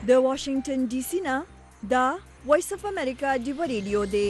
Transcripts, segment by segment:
د واشنگټن ډي سي نه دا وایس اف امریکا دی ریډیو دی.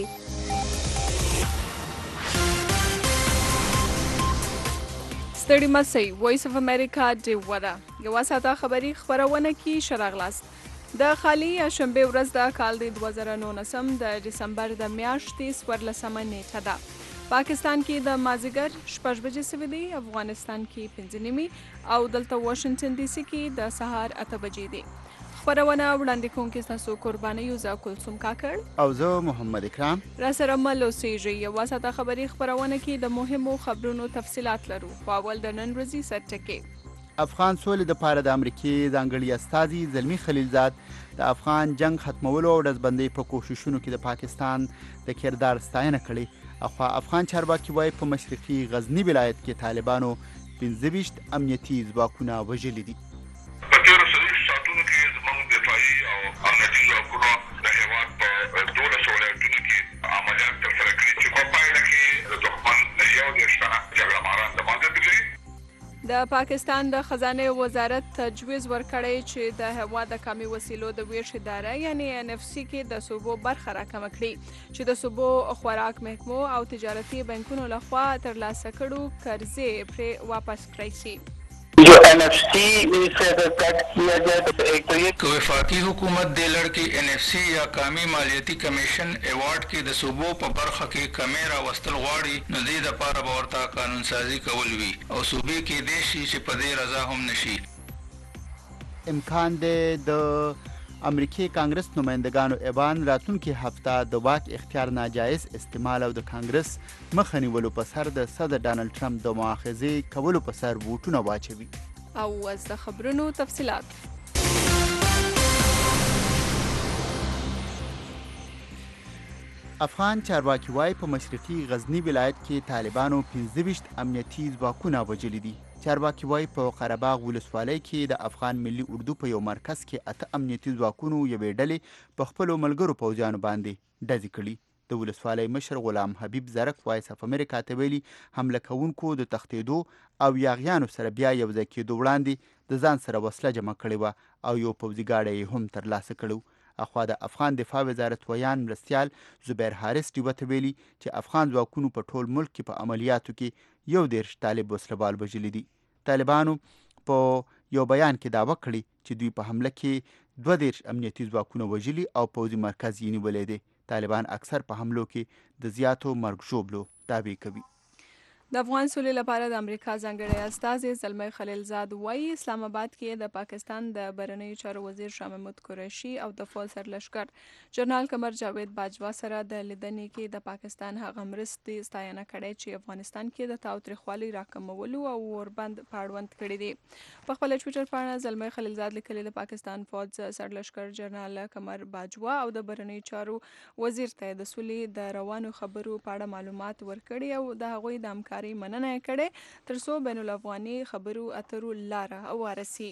ستړي مسئ وایس اف امریکا دی ودا یو ساته خبری خبرونه کی شراغلاست. د خالی شنبه ورځ د کال د 2019 د دسمبر د میاشتې 14مه نیټه ده. پاکستان کې د مازیګر 6 بجې سوي دي، افغانستان کې 5 نیمې او دلته واشنگټن ډي سي کې د سهار 8 بجې دي. خبرونه وړاندې کوونکې تاسو قرباني یو ځا کلثوم کاکړ او زه محمد اکرام را سره مل اوسېږي. یو ساته خبري خبرونه کې د مهمو خبرونو تفصيلات لرو. په اول د نن ورځې سرټکي افغان سولې د پاره د امریکای ځانګړي استازي زلمی خلیلزاد د افغان جنگ ختمولو او دزبندۍ په کوششونو کې د پاکستان د کردار ستاینه کړې. اخوا افغان چارواکي وایي په مشرقي غزنی ولایت کې طالبانو 15 امنیتي ځواکونه وژلي دي. په تیرو ساعتونو کې زموږ دفاعي او امنیتي ځواکونو د هېواد په 12 ولایتونو کې عملیات ترسره کړي چې په پایله کې د دښمن 11 جګړه ماران د باندې دي. د پاکستان د خزانه وزارت تجویز ورکړی چې د هوا د کمی وسیلو د ویش اداره یعنی NFC کې د صوبو برخه راکمه کړي چې د صوبو خوراک محکمو او تجارتي بانکونو لخوا ترلاسه کړو قرضې پرې واپس کړی شي. जो NFC से कट किया जाए तो एक तो ये वफाकी हुकूमत दे लड़के NFC या कामी मालियाती कमीशन एवार्ड के د صوبو په برخه کې کمیرا وستل غواړي نو دې د پاره باورتا قانون سازي کول وی او صوبې کې دیشي چې په دې رضا هم نشي. امکان دی د امریکای کانګرس نمائندگانو ایوان راتلونکي هفته د واک اختیار ناجایز استعمال او د کانګرس مخه نیولو په سر د صدر ډانلډ ټرمپ د مؤاخذې کولو په سر ووټونه واچوي. او از د خبرونو تفصيلات. افغان چارواکي وایي په مشرقي غزنی ولایت کې طالبانو 15 امنیتي ځواکونه وژلي دي. چارواکي وایي په قرهباغ ولسوالۍ کې د افغان ملي اردو په یو مرکز کې 8 امنیتي ځواکونو یوې ډلې په خپلو ملګرو پوځیانو باندې ډزې کړي. د ولسوالۍ مشر غلام حبیب زرک وایس اف امریکا ته ویلي حمله کوونکو د تښتېدو او یاغیانو سره بیا یو ځای کېدو وړاندې د ځان سره وسله جمع کړې وه او یو پوځي ګاډی یې هم ترلاسه کړی. اخوا د افغان دفاع وزارت ویان مرستیال زبیر حارث ډیوه ته ویلي چې افغان ځواکونو په ټول ملک کې په عملیاتو کې 11 طالب وسلوال وژلي دي. طالبانو په یو بیان کې دعوه کړې چې دوی په حمله کې 12 امنیتي ځواکونه وژلي او پوځي مرکز یې نیولی دی. طالبان اکثر په حملو کې د زیاتو مرګ ژوبلو دعوې کوي. د افغان سولې لپاره د امریکا ځانګړی استازی زلمی خلیلزاد وایي اسلام آباد کې د پاکستان د بهرنیو چارو وزیر شاه محمود قریشي او د فوج سرلشکر جنرال قمر جاوید باجوا سره د لیدنې کې د پاکستان هغه مرستې ستاینه کړې چې افغانستان کې د تاوتریخوالي راکمولو او اوربند پاړوند کړي دي. په خپل ټویټر باندې زلمی خلیلزاد لیکلي د پاکستان فوج سرلشکر جنرال قمر باجوا او د بهرنیو چارو وزیر ته د سولې د روانو خبرو په اړه معلومات ورکړي او د هغوی د همکارۍ مننه کړې ترڅو بین الافغاني خبرو اترو لاره وارسي.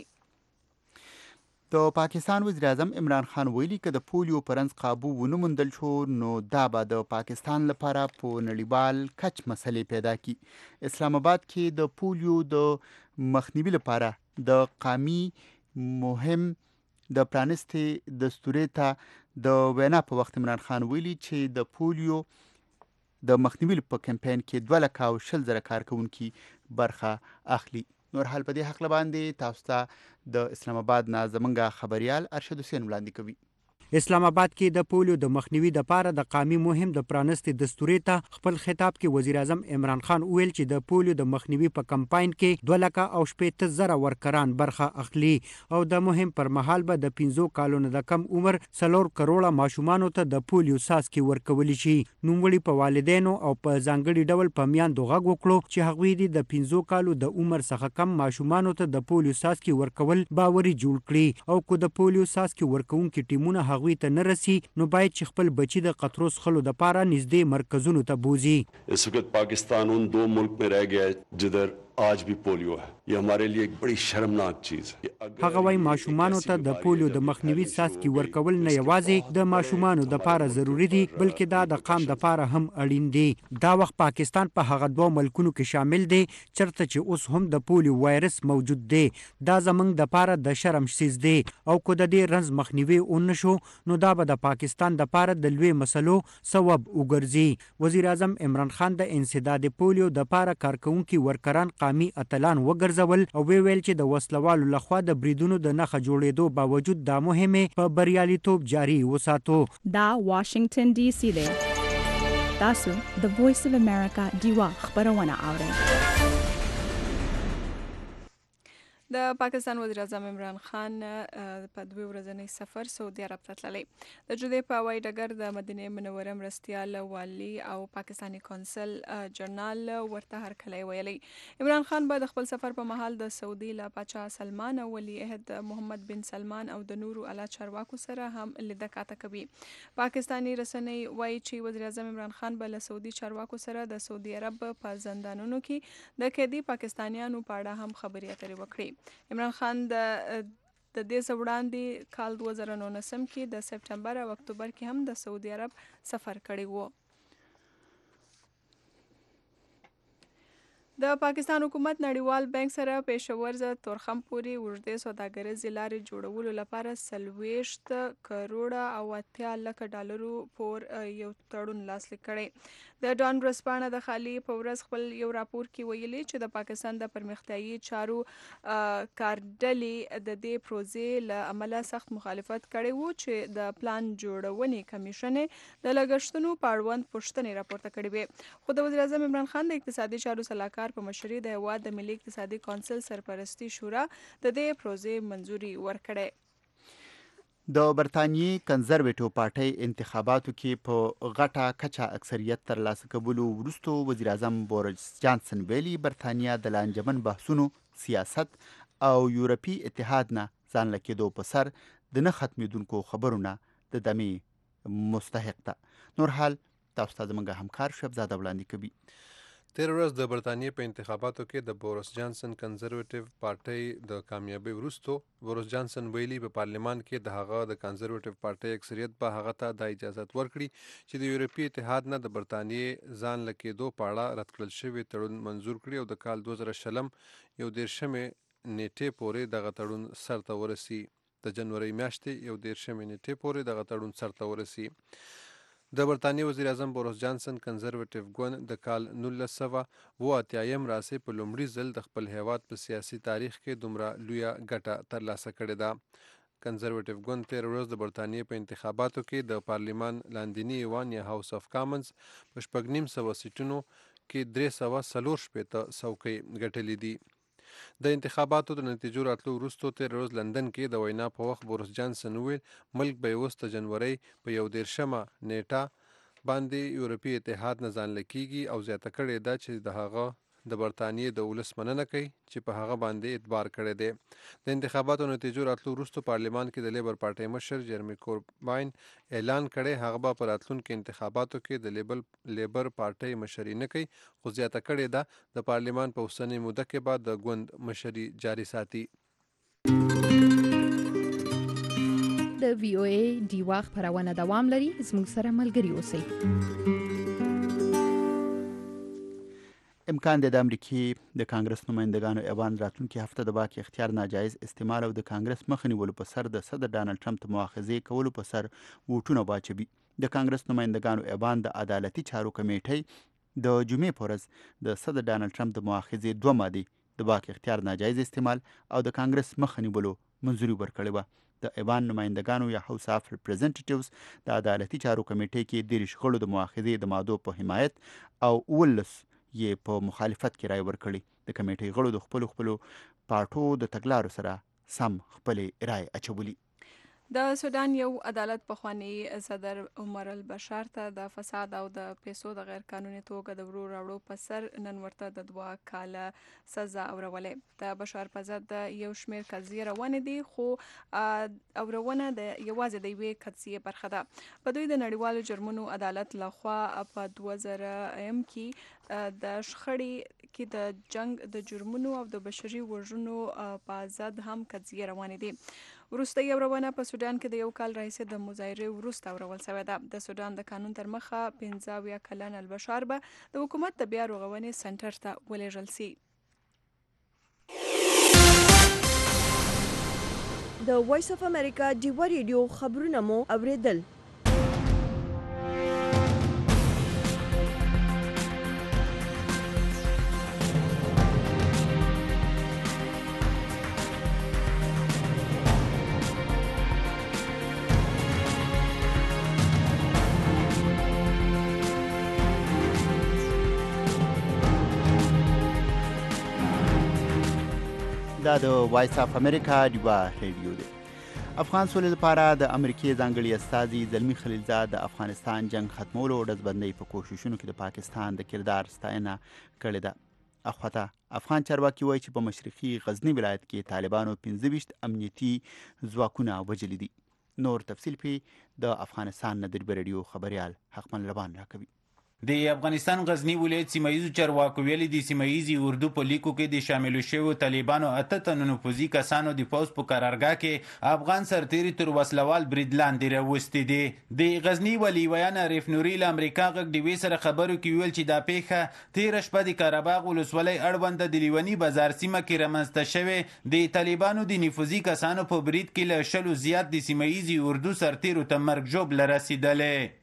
د پاکستان وزیر اعظم عمران خان ویلي که د پولیو پر رنځ قابو ونه موندل شو نو دا به د پاکستان لپاره په نړیوال کچ مسلې پیدا کړي. اسلام آباد کې د پولیو د مخنیوي لپاره د قومي مهم د پرانیستې دستورې ته د وینا په وخت عمران خان ویلي چې د پولیو د مخنیوي په کمپاین کې 2,20,000 کارکونکي برخه اخلي. نور حال په دې حق باندې تاسو ته د اسلام آباد نه زمونږ خبريال ارشد حسین وړاندې کوي. اسلام آباد کې د پولیو د مخنیوي د پاره د قومي مهم د پرانستې دستورې ته خپل خطاب کې وزیر اعظم عمران خان ویل چې د پولیو د مخنیوي په کمپاین کې 2,80,000 ورکران برخه اخلي او د مهم پر مهال به د 15 کالونو د کم عمر 4 کروڑه ماشومانو ته د پولیو ساسکي ورکول شي. نوموړي په والدینو او په ځانګړي ډول په میاندو غږ وکړو چې هغوی د 15 کالو د عمر څخه کم ماشومانو ته د پولیو ساسکي ورکول باوري جوړ کړي او کو د پولیو ساسکي ورکونکو ټیمونه هغوی ته نه رسی نو باید چې خپل بچی د قطرو څښلو دپاره نږدې مرکزونو ته بوزي. इस वक्त पाकिस्तान उन 2 मुल्क में रह गया है जिधर आज भी पोलियो है। ये हमारे लिए एक बड़ी शर्मनाक चीज है। هغه وايي ماشومانو ته د پولیو د مخنیوي څاڅکي ورکول نه یوازې د ماشومانو د پاره ضروری دي بلکې دا د قام د پاره هم اړین دي. دا وخت پاکستان په هغه دوه ملکونو کې شامل دی چرته چې اوس هم د پولیو وایرس موجود دی. دا زمنګ د پاره د شرم شیز دی او کو د دې رنز مخنیوي اونشو نو دا به د پاکستان د پاره د لوی مسلو سبب وګرځي. وزیر اعظم عمران خان د انسداد پولیو د پاره کارکونکو ورکران قامي اتلان وګرځول او ویل چې د وسلوالو لخوا د بریدونو د نخښه جوړېدو باوجود دا مهمه په بریالیتوب جاری وساتو. دا واشنگټن ډي سي دی. تاسو د وایس اف امریکا دیوا خبرونه اورئ. د پاکستان وزیر اعظم عمران خان په 2 ورځنی سفر سعودي عرب ته تللی. د جدې په هوایي ډګر د مدینه منوره مرستیال والی او پاکستانی کونسل جنرال ورته هرکلی ویلی. عمران خان به د خپل سفر په مهال د سعودي له پاچا سلمان او ولی عهد محمد بن سلمان او د نورو اعلی چارواکو سره هم لیده کاته کوي. پاکستانی رسنۍ وایي چې وزیر اعظم عمران خان به له سعودي چارواکو سره د سعودي عرب په زندانونو کې د قیدي پاکستانیانو په اړه هم خبرې اترې وکړي. عمران خان د دې څه وړاندې کال 2019 کې د سپټمبر او اکتوبر کې هم د سعودي عرب سفر کړی و. د پاکستان حکومت نړیوال بانک سره پېښور ز تورخم پورې اوږدې سوداګریزې لارې جوړولو لپاره 40 کروڑه او 80 لک ډالرو پور یو تړون لاسلیک کړی. د ډان ورځپاڼه د خالي په ورځ خپل یو راپور کې ویلي چې د پاکستان د پرمختیایي چارو کارډلې د دې پروژې له عمله سخت مخالفت کړی وو چې د پلان جوړونې کمیشن د لګښتونو په اړوند پوښتنې راپورته کړې وې. خو د وزیر اعظم عمران خان د اقتصادي چارو سلاکار په مشرۍ د هیواد د ملي اقتصادي کونسل سرپرستی شورا د دې پروژې منځوري ورکړې. د برتانیې کنزرویټیو پارټۍ انتخاباتو کې په غټه کچه اکثریت ترلاسه کولو وروسته وزیر اعظم بوریس جانسن ویلي برتانیا د لانجمن بحثونو سیاست او یورپي اتحاد نه ځان له کېدو په سر د نه ختمېدونکو خبرونه د دمې مستحق ده. نور حال تاسو ته زموږ همکار شهبزاده وړاندې کوي. تیر ورځ د برتانیې په انتخاباتو کې د بوریس جانسن کنزرویټیو پارټۍ د کامیابی وروسته بوریس جانسن ویلي په پارلیمان کې د هغه د کنزرویټیو پارټۍ اکثریت به هغه ته د اجازه ورکړي چې د یورپي اتحاد نه د برتانیې ځان له کېدو په اړه رد کړل شوی تړون منظور کړي او د کال 2020 11 نیټې پورې دغه تړون سرته ورسي. د جنوري میاشتې 11 نیټې پورې دغه تړون سرته ورسي. د برتانیې وزیر اعظم بوریس جانسن کنزرویټیو ګوند د کال 1988 راسي په لومړي ځل د خپل هیواد په سیاسي تاریخ کې دومره لویه ګټه ترلاسه کړې ده. کنزرویټیو ګوند تیر ورځ د برتانیې په انتخاباتو کې د پارلیمان لاندینی ایوان یا هاوس اف کامنز په 950 سیټونو کې 340 څوکۍ ګټلې دي. د انتخاباتو د نتیجو راتلو وروسته تیر ورځ لندن کې د وینا په وخت بوریس جانسن وویل ملک به اوس د جنوري په 11 نیټه باندې یورپي اتحاد نه ځان لکېږي او زیاته کړې ده چې د هغه د برتانیې د ولس مننه کوي چې په هغه باندې اعتبار کړی دی. د انتخاباتو نتیجو راتلو وروسته پارلیمان کې د لیبر پارټۍ مشر جرمی کورباین اعلان کړی هغه به په راتلونکو انتخاباتو کې د لیبر پارټۍ مشري نه کوي خو زیاته کړې ده د پارلیمان په اوسنۍ موده کې به د ګوند مشري جاري ساتي. د وی او ای دیوا خبرونه دوام لري. زموږ سره ملګري اوسئ. امکان دی د امریکې د کانګرس نمایندګانو ایوان راتلونکي هفته د واک اختیار ناجایز استعمال او د کانګرس مخه نیولو په سر د صدر ډانلډ ټرمپ ته مؤاخذې کولو په سر ووټونه واچوي. د کانګرس نمایندګانو ایوان د عدالتي چارو کمیټۍ د جمعې په ورځ د صدر ډانلډ ټرمپ د مؤاخذې 2 مادې د واک اختیار ناجایز استعمال او د کانګرس مخه نیولو منظوري ورکړې وه. د ایوان نمایندګانو یا هاوس اف ریپرزنټیټیوز د عدالتي چارو کمیټۍ کې 30 غړو د مؤاخذې د مادو په حمایت او 19 یې په مخالفت کې رای ورکړي. د کمیټې غړو د خپلو پارټو د تګلارو سره سم خپلې رای اچولي. د سودان یو عدالت پخوانی صدر عمر البشر ته د فساد او د پیسو د غیر قانوني توګه د ورو راوړو په سر نن ورته د 2 کاله سزا اورولې. د بشر په ضد یو شمېر قضیې روانې دي، خو اورونه د یوازې د یوې قضیې برخه ده. په دوی د نړیوالو جرمونو عدالت لخوا په 2000 کې د شخړې کې د جنگ د جرمونو او د بشري وژنو په ضد هم قضیې روانې دي. وروسته یو روانه په سودان کې د یو کال راهیسې د مظاهرې وروسته اورول شوې ده. د سودان د قانون تر مخه 15 کلن البشر به د حکومت د بیا رغونې سنټر ته ولېږل شي. د وایس اف امریکا ډیوا ریډیو خبرونه مو اوریدل. دا د وایس اف امریکا ډیوا ریډیو دی. افغان سولې لپاره د امریکای ځانګړي استازي زلمی خلیلزاد د افغانستان جنگ ختمولو او ډزبندۍ په کوششونو کې د پاکستان د کردار ستاینه کړې ده. اخواته افغان چارواکي وایي چې په مشرقي غزنی ولایت کې طالبانو 15 امنیتي ځواکونه وژلي دي. نور تفصیل په د افغانستان نه د ریډیو خبريال حقمن لبان راکوي. د افغانستان غزنی ولایت سیمایي چارواکو ویلي د سیمایي اردو په لیکو کې د شامل شویو طالبانو 8 تنو نفوذي کسانو د پوز په قرارګاه کې افغان سرتیري تر وسلوال برید لاندې راوستي دي. د غزنی ولی ویان عارف نوري له امریکا غږ د وی سره خبرو کې ویل چې دا پیښه 13 شپه د کاراباغ ولسوالۍ اړوند د لیونی بازار سیمه کې رامنځته شوې. د طالبانو د نفوذي کسانو په برید کې له شلو زیات د سیمایي اردو سرتیرو ته مرګ ژوبله رسیدلې.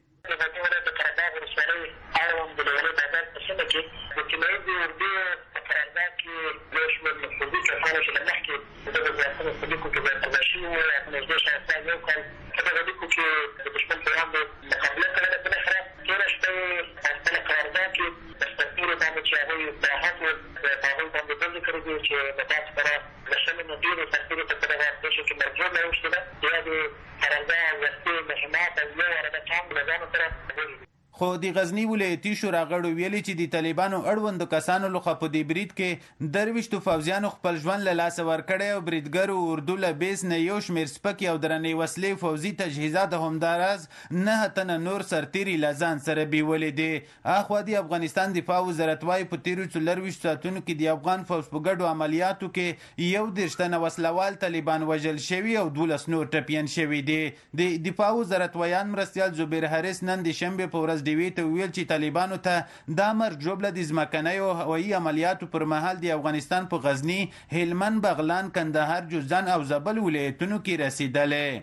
خو د غزنی ولایتي شورا غړو ویلي چې د طالبانو اړوندو کسانو لخوا په دې برید کې درویشتو فوجیانو خپل ژوند له لاسه ورکړی او بریدګرو اردو له بیس نه یو شمېر سپکې او درنې وسلې فوجي تجهیزات همداراز 9 تنه نور سرتیري له ځان سره بیولې دي. اخوا د افغانستان دفاع وزارت وایي په تیرو 24 ساعتونو کې د افغان فوج په ګډو عملیاتو کې 11 تنه وسلوال طالبان وژل شوي او 12 نور ټپیان شوي دي. د دفاع وزارت ویان مرستیال زبیر حارث نن د شنبې په ورځ ډیوي ته ویل چې طالبانو ته دا مرګ ژوبله د ځمکنیو هوایي عملیاتو پر مهال د افغانستان په غزنی، هلمند، بغلان، کندهار، جوزجان او زابل ولایتونو کې رسیدلې.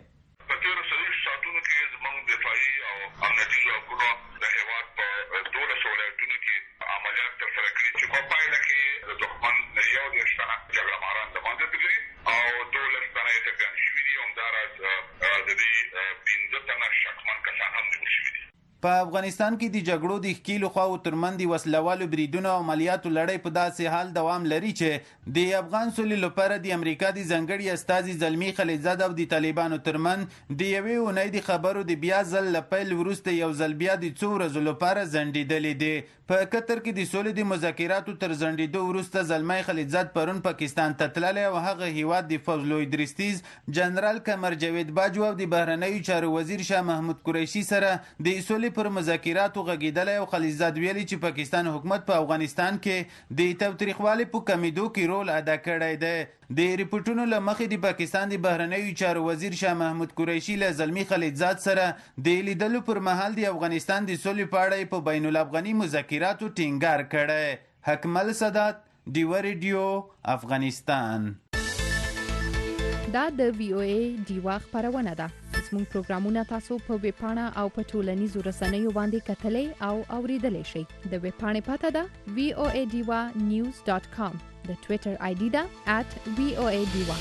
په افغانستان کې د جګړو د ښکیلو خواو ترمنځ د وسلوالو بریدونو او عملیاتو لړۍ په داسې حال دوام لري چې د افغان سولې لپاره د امریکا د ځانګړي استازي زلمی خلیلزاد او د طالبانو ترمنځ د یوې اونۍ د خبرو د بیا ځل له پیل وروسته یو ځل بیا د څو ورځو لپاره ځنډېدلې دي. په قطر کې د سولې د مذاکراتو تر ځنډېدو وروسته زلمی خلیلزاد پرون پاکستان ته تللی او هغه هیواد د فوج لوی درستیز جنرال قمر جاوید باجو او د بهرنیو چارو وزیر شاه محمود قریشي سره د سولې پر مذاکراتو غږیدلی او خلیلزاد ویلي چې پاکستان حکومت په افغانستان کې د تاوتریخوالي په کمیدو کې رول ادا کړی دی. د ریپورټونو له مخې د پاکستان د بهرنیو چارو وزیر شاه محمود قریشي له زلمی خلیلزاد سره د لیدلو پر مهال د افغانستان د سولې په اړه په بین الافغاني مذاکراتو ټینګار کړی. حکمل سادات، ډیوا ریډیو، افغانستان. دا د VOA ډیوا خبرونه ده. زموږ پروګرامونه تاسو په ویب پاڼه او په ټولنیزو رسنیو باندې کتلای او اوریدلای شئ. د ویب پاڼې پته ده voadiwanews.com. د ټوئیټر آی ډي ده @voadiwa.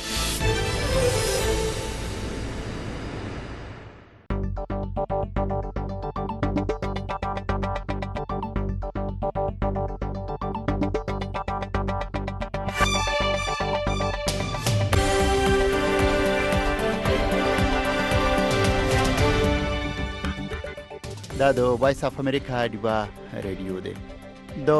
دا د وایس اف امریکا ډیوا ریډیو دی. د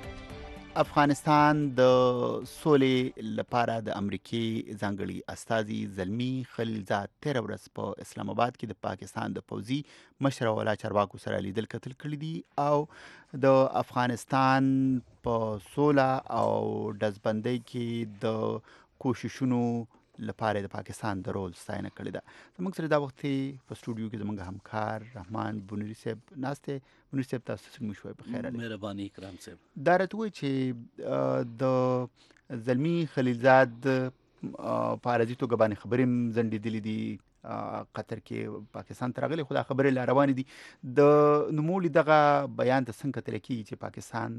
افغانستان د سولې لپاره د امریکای ځانګړي استازي زلمی خلیلزاد تیر ورځ په اسلام آباد کې د پاکستان د پوځي مشر او اعلی چارواکو سره لیدل کتل کړي دي او د افغانستان په سوله او ډزبندۍ کې د کوششونو لپاره د پاکستان د رول ستاینه کړې ده. زموږ سره دا وخت په سټوډیو کې زموږ همکار رحمان بنوري صاحب ناسته. بنوري صاحب تاسو څنګه شوي؟ په خیر علي. مهرباني کرام صاحب. دا راته وایي چې د زلمی خلیلزاد په عرضي توګه باندې خبرې زنډېدلې دي قطر کې پاکستان ته راغلي، خو دا خبرې لا روانې دي. د نوموړي دغه بیان ته څنګه کتل کېږي چې پاکستان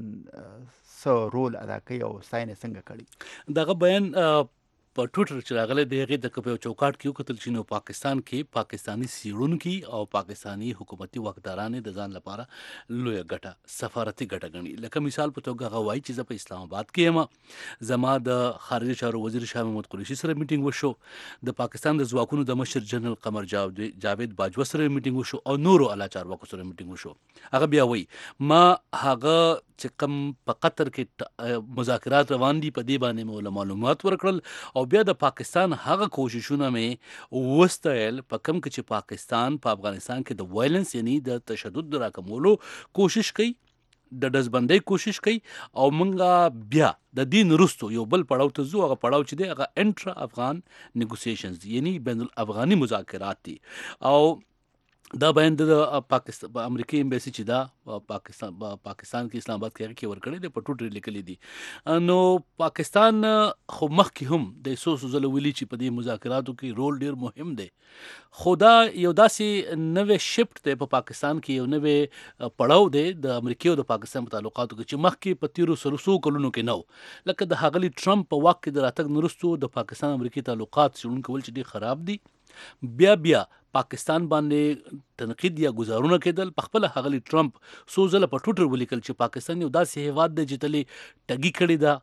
څه رول ادا کوي او ستاینه څنګه کړي؟ دغه بیان په ټویټر چې راغلی د هغې د په چوکاټ کې وکتل چې نو پاکستان کې پاکستاني څېړونکي او پاکستاني حکومتي واکداران د ځان لپاره لویه ګټه سفارتي ګټه ګڼي. لکه مثال په توګه هغه وایي چې زه په اسلام آباد کې یم، زما د خارجه چارو وزیر شاه محمود قریشي سره میټینګ وشو، د پاکستان د ځواکونو د مشر جنرال قمر جاوید باجوه سره میټینګ وشو او نورو اعلی چارواکو سره میټینګ وشو. هغه بیا وایي ما هغه چې کوم په قطر کې مذاکرات روان دي په دې باندې مو معلومات ورکړل او بیا د پاکستان هغه کوششونه مې وستایل په کوم کې چې پاکستان په افغانستان کې د وایلنس یعنی د تشدد د راکمولو کوشش کوي، د ډزبندۍ کوشش کوي او مونږه بیا د دین رستو یو بل پړاو ته ځو. هغه پړاو چې دی هغه انټرا افغان نیګوسیشنز یعنی بین الافغاني مذاکرات دي. او دا بیان د پاکستان امریکای امبیسي چې دا پاکستان کې اسلام آباد کې ورکړی دی په ټوټر لیکلي دي. نو پاکستان خو مخکې هم د سوسو زله ویلي چې په دې مذاکراتو کې رول ډیر مهم دی، خو دا یو داسې نوې شفت دی په پاکستان کې، یو نوې پړاو دی د امریکای او د پاکستان په تعلقاتو کې چې مخکې په تیرو سلسو کلونو کې نو. لکه د هغلی ټرمپ په واک کې د راتګ نرستو د پاکستان امریکای تعلقات څېړونکي ویل چې ډېر خراب دي. بیا پاکستان باندې تنقید یا گزارونه کېدل. په خپل هغلی ټرمپ څو ځله په ټویټر ولیکل چې پاکستان یو داسې هیواد دی چې تلې ټګي کړې ده،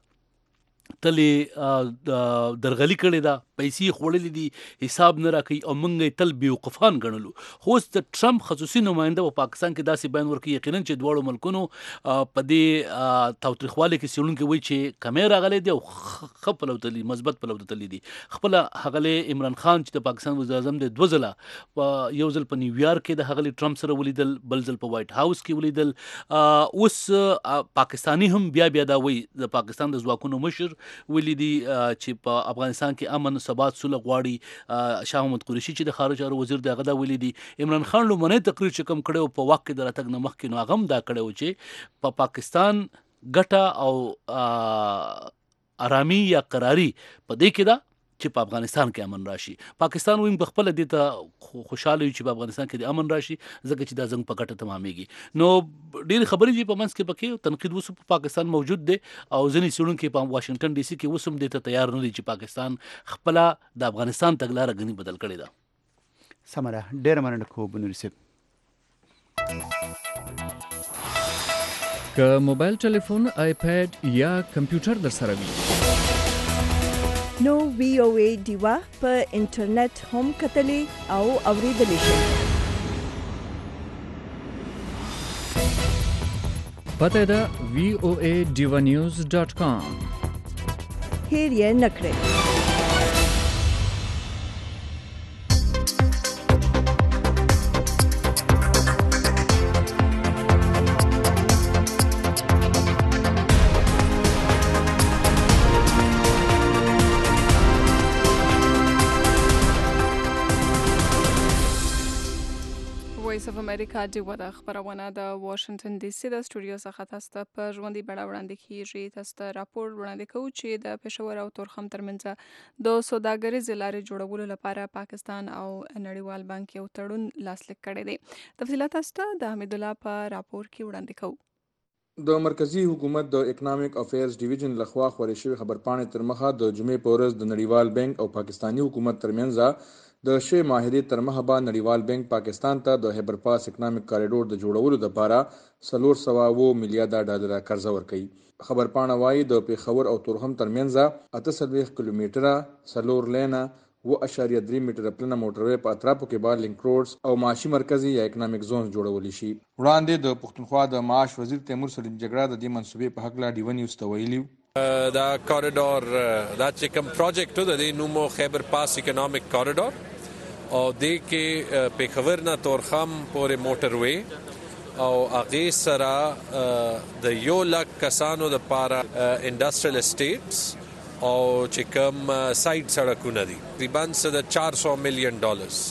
تلې درغلي کړې ده، پیسې خوړلې دي، حساب نه راکوي او موږ تل بیوقفان ګڼلو. خو اوس د ټرمپ خصوصي نماینده په پاکستان کې داسې بیان ورکوي یقینا چې دواړو ملکونو په دې تاوتریخوالي کې څېړونکي وایي چې کمی راغلی دی او ښه پلو تللی، مثبت پلو ته تللی دي. خپله هغلی عمران خان چې د پاکستان وزیر اعظم دی 2 ځله یو ځل په نیویارک کې د هغلی ټرمپ سره ولیدل، بل ځل په وایټ هاوس کې ولیدل. اوس پاکستاني هم بیا دا وایي د پاکستان د ځواکونو مشر ویلي دي چې په افغانستان کې امن ثبات سوله غواړي. شاه محمود قریشي چې د خارجه چارو وزیر دی هغه دا ویلي دي. عمران خان لومړنی تقریر چې کوم کړی و په واک کې د راتګ نه مخکې نو هغه هم دا کړی و چې په پاکستان ګټه او ارامي یا قراري په دې کې ده چې په افغانستان کې امن راشي. پاکستان ویم په خپل دې ته خوشاله وي چې په افغانستان کې د امن راشي ځکه چې دا زنګ په ګټه تمامېږي. نو ډېرې خبرې دي په منځ کې پکې تنقید اوس په پاکستان موجود دی او ځینې څېړونکي په واشنګټن ډي سي کې اوس هم دې ته تیار نه دي چې پاکستان خپله د افغانستان تګلاره ګنې بدل کړې ده. سمه ده، ډېره مننه کوو بنوري صاحب. که موبایل ټلیفون، آیپیډ یا کمپیوټر در سره وي نو VOA ډیوا په انټرنیټ هم کتلی او اوریدلی شئ. پته ده voaDivanews.com. هیر یې نه کړئ. وایس اف امریکا ډیوا د خبرونه د واشنگټن ډي سي د سټوډیو څخه تاسو ته په ژوندۍ بڼه وړاندې کیږي. تاسو ته راپور وړاندې کوو چې د پېښور او تورخم ترمنځ د سوداګریزې لارې جوړولو لپاره پاکستان او نړیوال بانک یو تړون لاسلیک کړی دی. تفصیلات تاسو ته د حمید الله په راپور کې وړاندې کوو. د مرکزی حکومت د اکنامک افیرز ډیویژن لخوا خورې شوی خبرپاڼې تر مخه د جمعې په ورځ د نړیوال بانک او پاکستانی حکومت ترمنځ د شی ماهرې تر مخه به نړیوال بانک پاکستان ته د هیبر پاس اکنامک کاریډور د جوړولو لپاره 420 میلیارډ ډالر قرضه ورکړي. خبرپاڼه وايي د پیښور او تورخم ترمنځ 48 کیلومتره 4 لینه 2.3 میټره پلنه موټروي په اطرافو کې به لینک روډز او معاشي مرکزي یا اکنامک زونز جوړولی شي. وړاندې د پښتونخوا د معاش وزیر تیمور سلیم جګړه د دې منصوبې په هکله ډیو نیوز ته ویلي دا کوریډور دا چې کوم پروجیکټ د دې نومو خیبر پاس اکنامک کوریډور او د کې پیښور نه تورخم پورې موټروي او هغه سره د 1 لک کسانو د پاره انډستریل اسټیټس او چې کوم سایډ سړکونه دي تقریبا د $400 میلیون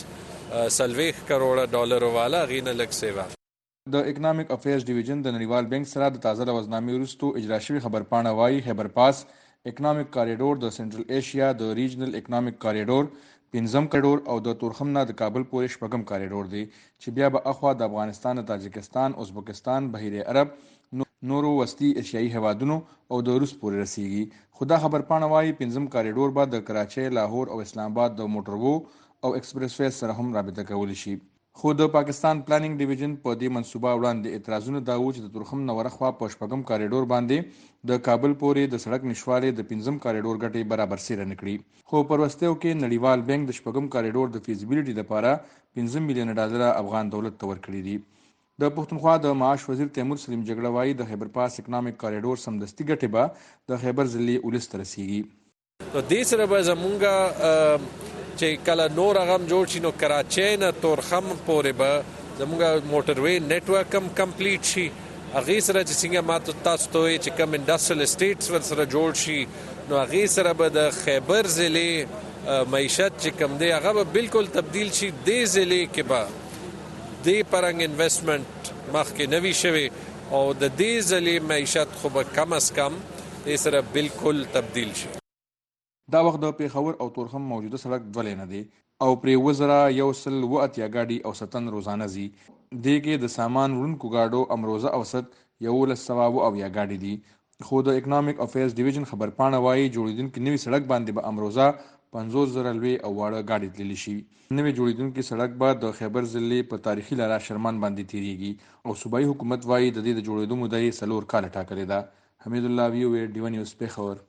سلويخ کروڑ ډالر والا غینه لک سیوا. د اکنامک افیرز ډیویژن د نړیوال بانک سره د تازه لوزنامې وروسته اجرا شوی خبرپاڼه وايي خیبر پاس اکنامک کاریډور د سنټرل ایشیا د ریجنل اکنامک کاریډور 5م کاریډور او د تورخم نه د کابل پورې 6م کاریډور دی چې بیا به اخوا د افغانستان، تاجکستان، ازبکستان، بحیره عرب، نورو وسطی ایشیایي هیوادونو او د روس پورې رسیږي. خو دا خبرپاڼه وايي 5م کاریډور به د کراچۍ، لاهور او اسلام آباد د موټروو او ایکسپریس وے سره هم رابطه کولی شي. خو د پاکستان پلانینګ ډیویژن په دې منصوبه وړاندې اعتراضونه دا و چې د تورخم نه ورخوا په 6م کاریډور باندې د کابل پورې د سړک نشواله د 5م کاریډور ګټې برابر سره نکړي. خو پر وروستیو کې نړیوال بانک د 6م کاریډور د فیزیبিলিټي لپاره $15 میلیون افغان دولت ته ورکړي دي. د پښتونخوا د معاش وزیر تیمور سلیم جګړه وايي د خیبر پاس اکنامک کاریډور سمدستي ګټې به د خیبر ضلعي ولس ته رسیږي. نو دې سره به زمونږ چې کله نور غم جوړ شي نو کراچۍ نه تورخم پورې به زمونږ موټروي نیټورک هم کمپلیټ شي. هغې سره چې څنګه ما تاسو ته وایي چې کوم انډسټریل اسټیټس ورسره جوړ شي نو هغې سره به د خیبر ضلع معیشت چې کوم دی هغه به بالکل تبدیل شي. دې ضلع کې به دې پرنګ انویسټمنټ مخکې نوي شوی او د دې ضلع معیشت خو به کم از کم دې سره بالکل تبدیل شي. دا وخت د پیښور او تورخم موجوده سړک 2 لینه دی او پرې 1,180 ګاډي او ستن روزانه ځي. دې کې د سامان وړونکو ګاډو امروزه اوسط 1,170 ګاډي دي. خو د اکنامک افیرز ډیویژن خبرپاڼه وايي جوړیدونکو نوي سړک باندې به امروزه 50,000 لوی او واړه ګاډي تللی شي. نوي جوړیدونکو سړک به د خیبر ضلع په تاریخي لاره شرمان باندې تیریږي او صوبایي حکومت وايي د دې د جوړېدو موده یې 4 کال ټاکلې ده. حمید الله وی ډیو نیوز پیښور.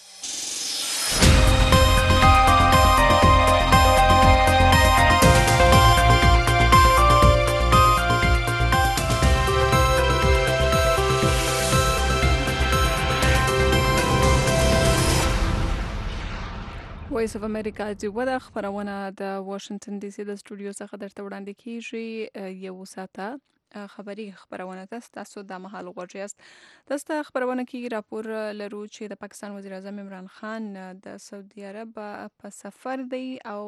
وایس اف امریکا جوړه خبرونه د واشنگټن ډي سي د سټوډیو څخه درته وړاندې کیږي. یو ساعته خبری خبرونه تاسو د مهال غوړیاست. تاسو خبرونه کې راپور لرو چې د پاکستان وزیر اعظم عمران خان د سعودي عرب په سفر دی او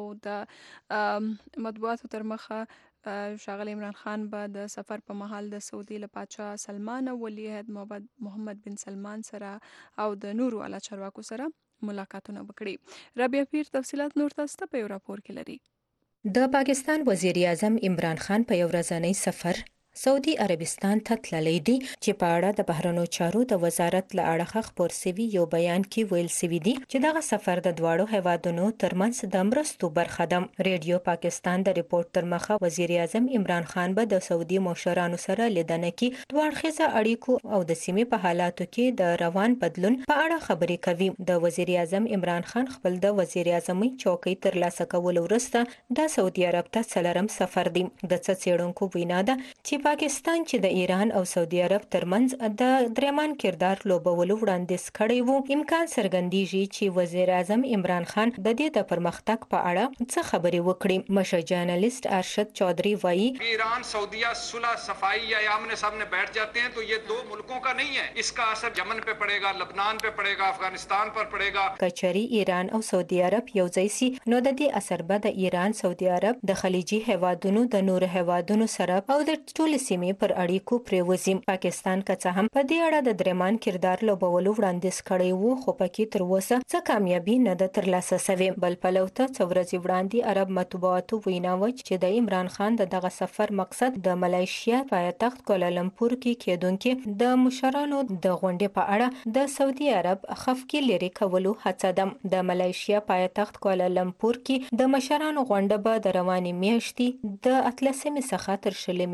د مطبوعاتو تر مخه شاغل عمران خان به د سفر په مهال د سعودي له پاچا سلمان او ولی عهد محمد بن سلمان سره او د نورو اعلی چارواکو سره ملاقاتونه وکړي. رابعه پیر تفصيلات نور تاسو ته په راپور کې لري. د پاکستان وزیر اعظم عمران خان په یو ورځنی سفر سعودي عربستان ته تللی دی چې په اړه د بهرنیو چارو د وزارت له اړخه خپور سوي یو بیان کې ویل سوي دي چې دغه سفر د دواړو هیوادونو ترمنځ د مرستو برخه ده. ریډیو پاکستان د ریپورت تر مخه وزیر اعظم عمران خان به د سعودي مشرانو سره لیدنه کې دوه اړخیزه اړیکو او د سیمې په حالاتو کې د روان بدلون په اړه خبرې کوي. د وزیر اعظم عمران خان خپل د وزیر اعظمۍ چوکۍ ترلاسه کولو وروسته د سعودي عرب ته څلورم سفر دی. د څېړونکو وینا ده چې پاکستان چې د ایران او سعودي عرب ترمنځ د درمیان کردار لوبولو وړاندیز کړی وو امکان څرګندېږي چې وزیر اعظم عمران خان د دې د پرمختګ په اړه څه خبرې وکړي. مشر جرنالست ارشد چودھری وایي ایران سعودیہ صلح صفائی یا آمنے سامنے بیٹھ جاتے ہیں تو یہ دو ملکوں کا نہیں ہے. اس کا اثر یمن پہ پڑے گا، لبنان پہ پڑے گا، افغانستان پر پڑے گا. کچری ایران او سعودي عرب یو ځای سي نو د دې اثر به د ایران، سعودي عرب، د خلیجي هیوادونو، د نور هیوادونو سره او د ټول سیمې پر اړیکو پریوزي. پاکستان که څه هم په دې اړه د درمیان کردار لوبولو وړاندیز کړی وو خو پکې تر اوسه څه کامیابي نه ده ترلاسه شوې. بل پلو ته څو ورځې وړاندې عرب مطبوعاتو وینا و چې د عمران خان دغه سفر مقصد د ملایشیا پایتخت کوالالمپور کې کېدونکې د مشرانو د غونډې په اړه د سعودي عرب خفګي لري کولو هڅه ده. د ملایشیا پایتخت کوالالمپور کې د مشرانو غونډه به د روانې میاشتې د 18 څخه تر 20 پورې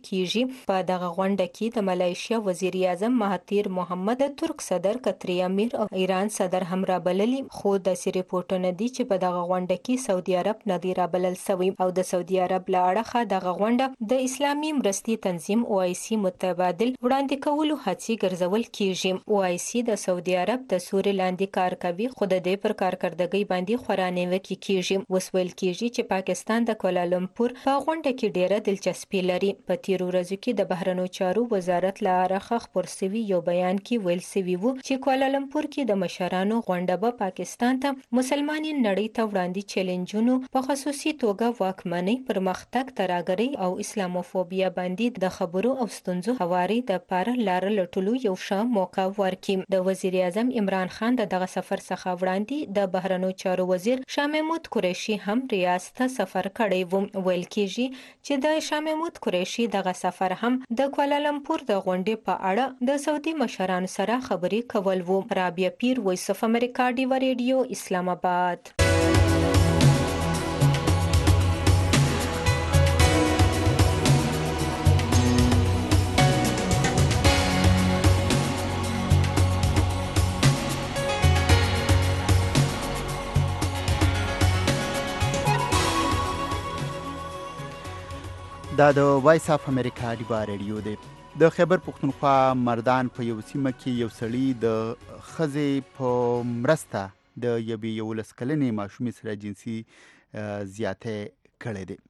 کیږي. په دغه غونډه کې د ملایشیا وزیر اعظم مهاتیر محمد، ترک صدر قطري امیر او ایران صدر هم رابللي، خو داسې ریپورټونه دي چې په دغه غونډه کې سعودي عرب نه دی رابلل سوی او د سعودي عرب له اړخه دغه غونډه د اسلامي مرستې تنظیم OIC متبادل وړاندې کولو هڅې ګرځول کیږي. OIC د سعودي عرب د سوري لاندې کار کوي، خو د دې پر کارکردګۍ باندې خورا نیوکې کیږي. اوس ویل کیږي چې پاکستان د کوالالمپور په غونډه کې ډیره دلچسپي لري. په تیرو ورځو کې د بهرنیو چارو وزارت له اړخه خپور شوي یو بیان کې ویل شوي وو چې کوالالمپور کې د مشرانو غونډه به پاکستان ته مسلمانې نړۍ ته وړاندې چیلنجونو په خصوصي توګه واکمنۍ، پرمختګ، ترهګرۍ او اسلاموفوبیا باندې د خبرو او ستونزو هواري د پاره لار لټولو یو ښه موقع ورکړي. د وزیر اعظم عمران خان دغه سفر څخه وړاندې د بهرنیو چارو وزیر شاه محمود قریشي هم ریاض ته سفر کړی و. ویل کیږي چې د شاه محمود قریشي دغه سفر هم د کوالالمپور د غونډې په اړه د سعودي مشرانو سره خبرې کول وو. رابعه پیر، وایس اف امریکا، ډیوا ریډیو، اسلام آباد. دا د وایس اف امریکا ډیوا ریډیو دی. د خیبر پښتونخوا مردان په یو سیمه کې یو سړي د ښځې په مرسته د یوې 11 کلنې ماشومې سره جنسي زیاتی کړی دی.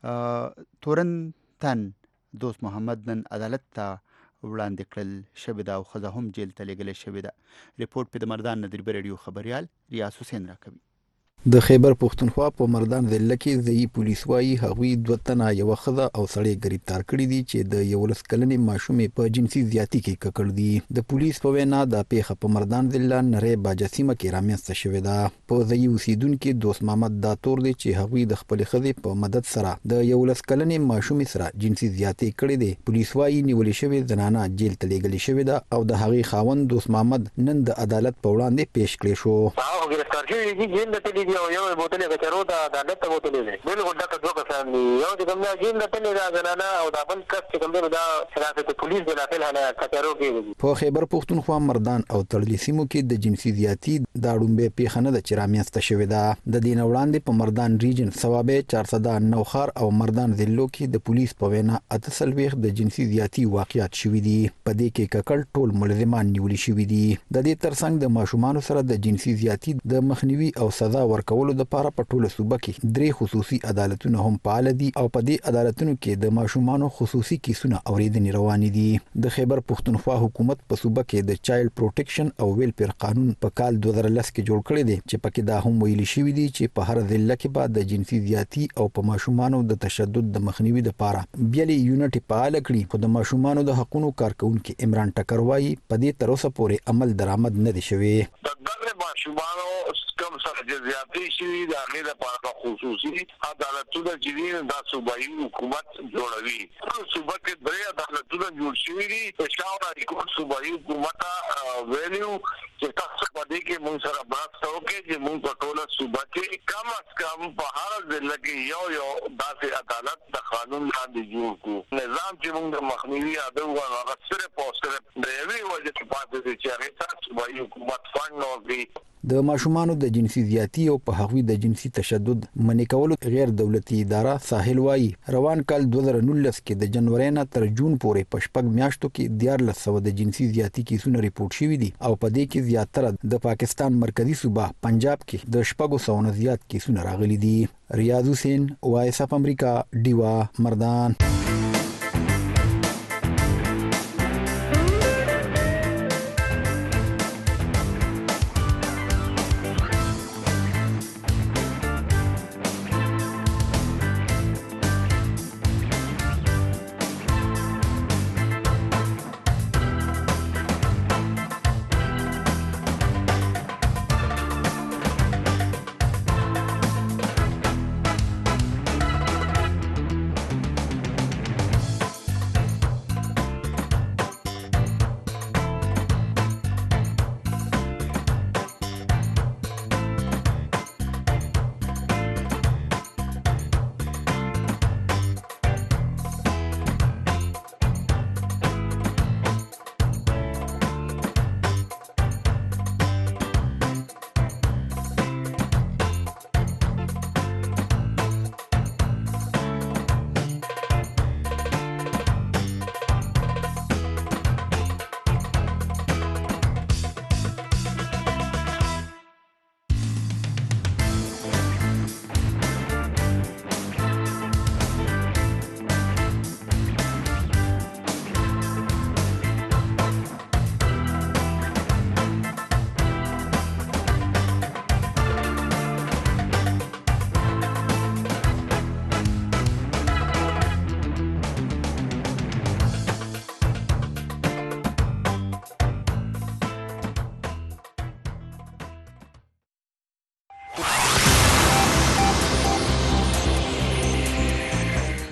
تورن تن دوست محمد نن عدالت ته وړاندې کړل شوې ده او ښځه هم جیل ته لیږلې شوې ده. ریپورټ په د مردان نه د ډیوا ریډیو خبریال ریاض حسین راکوي. د خیبر پښتونخوا په مردان ضلع کې ځایي پولیس وایي هغوی 2 تنه یوه ښځه او سړی ګرفتار کړي دي چې د 11 کلنې ماشومې په جنسي زیاتي کې ککړ دي. د پولیس په وینا دا پیښه په مردان ضلع نری باجه سیمه کې رامنځته شوې ده. په ځایي اوسیدونکي دوست محمد دا تور دی چې هغوی د خپلې ښځې په مدد سره د 11 کلنې ماشومې سره جنسي زیاتي کړې دي. پولیس وایي نیولې شوې زنانه جیل ته لیږلې شوې ده او د هغې خاوند دوست محمد نن د عدالت په وړاندې پیش کړی شو. ګرفتار شوي دي، جیل ته تللي دي او یو بوتلې کچرو ته عدالت ته بوتلې دي. بالکل دغه 2 کسان دي، یو چې کوم جیل ته تللي دا زنانه او دا بل کس چې کوم دی دا شرافت پولیس بلافل حاله کچرو کې. په خیبر پښتونخوا مردان او تړلي سیمو کې د جنسي زیاتي دا ډومبه پیښه نه ده چې رامنځته شوې ده. د دې نه وړاندې په مردان ریجن ثوابه 400 نوخار او مردان ضلعو کې د پولیس په وینا 48 د جنسي زیاتي واقعیات شوي دي. په دې کې ککړ ټول ملزمان نیولي شوي دي. د دې ترڅنګ د ماشومانو سره د جنسي زیاتي د مخنیوي او سزا ورکولو لپاره په ټوله صوبه کې 3 خصوصي عدالتونه هم فعال دي او په دې عدالتونو کې د ماشومانو خصوصي کیسونه اوریدنې روانې دي. د خیبر پښتونخوا حکومت په صوبه کې د چایلډ پروټیکشن او ویلفیر قانون په کال 2010 کې جوړ کړی دی چې پکې دا هم ویلي شوی دی چې په هر ضلع کې به د جنسي زیاتي او په ماشومانو د تشدد د مخنیوي لپاره بیلې یونټ فعال کړي. خو د ماشومانو د حقوقو کارکونکو عمران ټکر وایي په دې تر اوسه پورې عمل درآمد نه دی شوی. ماشومانو کم سره جزیاتی شوي د هغې لپاره خصوصي عدالتونه چې دي دا صوبایي حکومت جوړوي. صوبه کې 3 عدالتونه جوړ شوي دي. پېښور هائی کورټ صوبایي حکومت ته ویلي چې تاسو په دې کې موږ سره مرسته وکړئ چې موږ په ټوله صوبه کې کم از کم په هر ضلع کې یو داسې عدالت د قانون لاندې جوړ کړو. نظام چې موږ د مخنیوي عدل وغواړو هغه صرف او صرف د یوې وجې څخه پاتې دی چې هغې ته صوبایي حکومت فنډ نه ورکوي. د ماشومانو د جنسي زیاتي او په هغوی د جنسي تشدد منع کولو غیر دولتي اداره ساحل وایي روان کال 2019 کې د جنوري نه تر جون پورې په 6 میاشتو کې 1400 د جنسي زیاتي کیسونه ریپورت شوي دي او په دې کې زیاتره د پاکستان مرکزی صوبه پنجاب کې د 600 نه زیات کیسونه راغلي دي. ریاض حسین، وایس اف امریکا، ډیوا، مردان.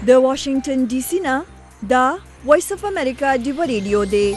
د واشنگټن ډي سي نه دا وایس اف امریکا ډیو ریډیو دی.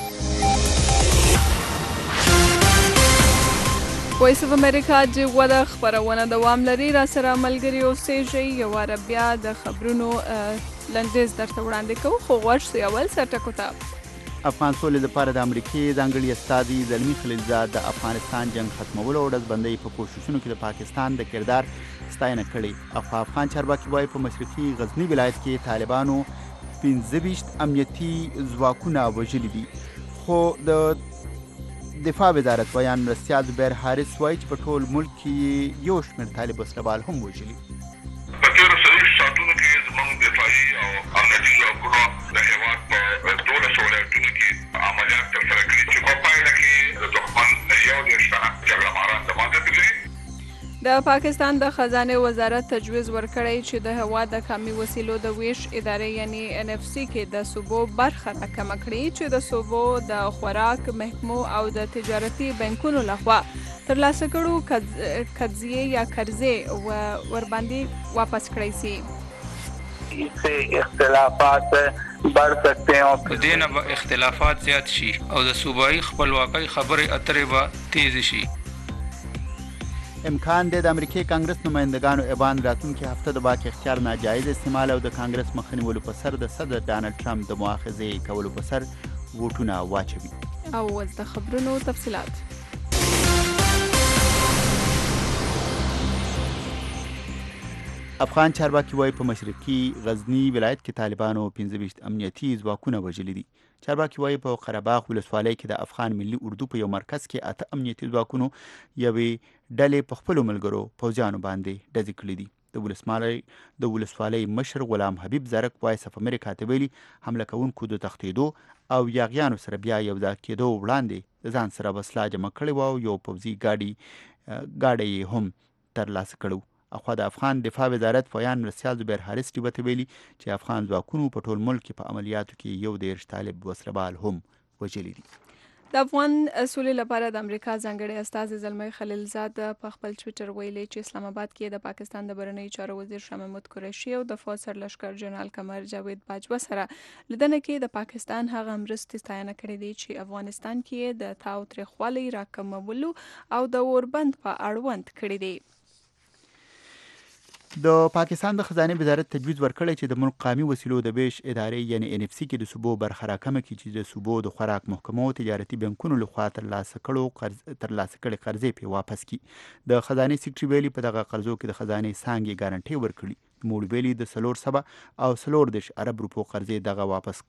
وایس اف امریکا ډیو د خبرونه دوام لري. را سره ملګری اوسېږئ. یو واره بیا د خبرونو لنډیز درته وړاندې کوو، خو غوږ سئ اول سرټکو ته. افغان سولې لپاره د امریکې ځانګړي استازي زلمي خلیلزاد د افغانستان جنگ ختمولو او ډزبندۍ په کوښښونو کې د پاکستان د کردار ستاینه کړې. افغان چارواکي وایي په مشرقي غزني ولایت کې طالبانو 15 امنیتي ځواکونه وژلي دي، خو د دفاع وزارت بیان مرستیال زبیر حارث وایي چې په ټول ملک کې یو شمېر طالب وسلوال هم وژلي. په تېرو 40 ساعتونو کې زموږ دفاعي او امنیتي ځواکونو د هېواد په 12 ولایتونو کې عملیات ترسره کړي چې په پایله کې د دښمن 21 تنه جګړه ماران له منځه تللي. د پاکستان د خزانه وزارت تجویز ورکړی چې د هېواد د کامي وسیلو د ویش ادارې یعنی NFC کې د صوبو برخه راکمه کړي چې د صوبو د خوراک محکمو او د تجارتي بانکونو لخوا ترلاسه کړو قضیې یا قرضې ورباندې واپس کړی سي. इससे اختلافات बढ़ सकते हैं और دینه به اختلافات زیات شي او د صوبایي خپلواکۍ خبرې اترې به تیز شي. امکان دی د امریکې کانګرس نمایندګانو ایوان راتلونکي هفته د واک اختیار ناجایز استعمال او د کانګرس مخه نیولو په سر د صدر ډانلډ ټرمپ د مؤاخذې کولو په سر ووټونه واچوي. او اوس د خبرونو تفصیلات. افغان چارواکي وایي په مشرقي غزني ولایت کې طالبانو 15 امنیتي ځواکونه وژلي دي. چارواکي وایي په قرهباغ ولسوالۍ کې د افغان ملي اردو په یو مرکز کې 8 امنیتي ځواکونو یوې ډلې په خپلو ملګرو پوځیانو باندې ډزې کړي دي. د ولسوالۍ مشر غلام حبیب زرک وایس اف امریکا ته ویلي حمله کوونکو د تښتېدو او یاغیانو سره بیا یو ځای کېدو وړاندې د ځان سره وسله جمع کړې وه او یو پوځي ګاډی یې هم ترلاسه کړی. اخوا د افغان دفاع وزارت بیان مرستیال زبیر حارث ډیوه ته ویلي چې افغان ځواکونو په ټول ملک کې په عملیاتو کې 11 طالب وسلوال هم وژلي دي. د افغان سولې لپاره د امریکا ځانګړي استازي زلمي خلیلزاد په خپل ټویټر ویلي چې اسلام آباد کې د پاکستان د بهرنیو چارو وزیر شاه محمود قریشي او د فوج سرلشکر جنرال قمر جاوید باجوه سره لیدنه کې د پاکستان هغه مرستې ستاینه کړې دي چې افغانستان کې د تاوتریخوالي راکمولو او د اوربند په اړوند کړې دي. د پاکستان د خزانه وزارت تجویز ورکړی چې د ملک قومي وسیلو د ویش ادارې یعنی NFC کې د صوبو برخه راکمه کړي چې د صوبو د خوراک محکمو او تجارتي بانکونو لخوا ترلاسه کړي قرضې په واپس کړي. د خزانه سیکریټري ویلي په دغه قرضو کې د خزانه څانګې ګارانټي ورکړي. موږ ویلي د 3 او 3 ارب روپو قرضې دغه واپس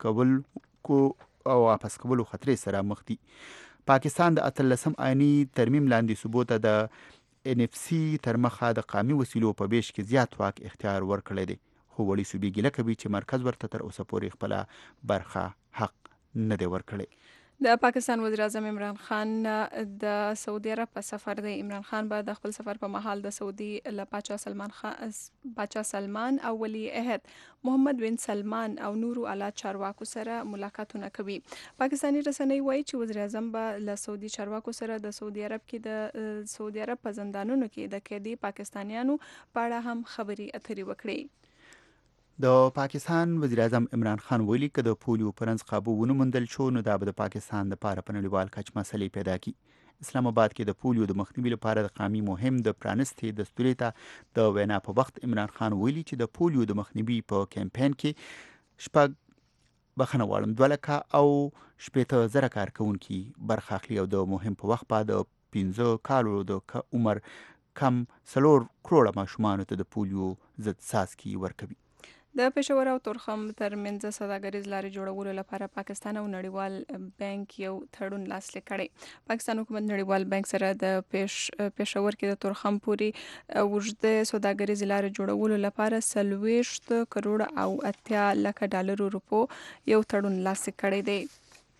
کولو خطرې سره مخ دي. پاکستان د 18 آئینی ترمیم لاندې صوبو ته د NFC تر مخه د قومي وسیلو په بیش کې زیات واک اختیار ورکړی دی، خو وړي صوبې ګیله کوي چې مرکز ورته تر اوسه پورې خپله برخه حق نه دی ورکړی. د پاکستان وزیر اعظم عمران خان د سعودي عرب په سفر دی. عمران خان به د خپل سفر په مهال د سعودي له پاچا سلمان او ولی عهد محمد بن سلمان او نورو اعلی چارواکو سره ملاقاتونه کوي. پاکستانی رسنۍ وایي چې وزیر اعظم به له سعودي چارواکو سره د سعودي عرب کې د سعودي عرب په زندانونو کې د قیدي پاکستانیانو په اړه هم خبرې اترې وکړي. د پاکستان وزیر اعظم عمران خان ویلي که د پولیو پر رنځ قابو ونه موندل شو نو دا به د پاکستان لپاره په نړیوال کچ مسلې پیدا کړي. اسلام آباد کې د پولیو د مخنیوي لپاره د قومي مهم د پرانستې دستوري ته د وینا په وخت عمران خان ویلي چې د پولیو د مخنیوي په کمپاین کې 2 لکه او 80,000 کارکونکي برخه اخلي او د مهم په وخت بعد 15 کالو د عمر کم 4 کروڑه ماشومانو ته د پولیو ضد څاڅکي ورکوي. د پېښور او تورخم ترمنځ سوداګریز لارې جوړولو لپاره پاکستان او نړیوال بانک یو تړون لاسلیک کړی. پاکستان حکومت نړیوال بانک سره د پېښور کې د تورخم پورې اوږده سوداګریز لارې جوړولو لپاره 40 کروڑ او 80 لک ډالر روپو یو تړون لاسلیک کړی دی.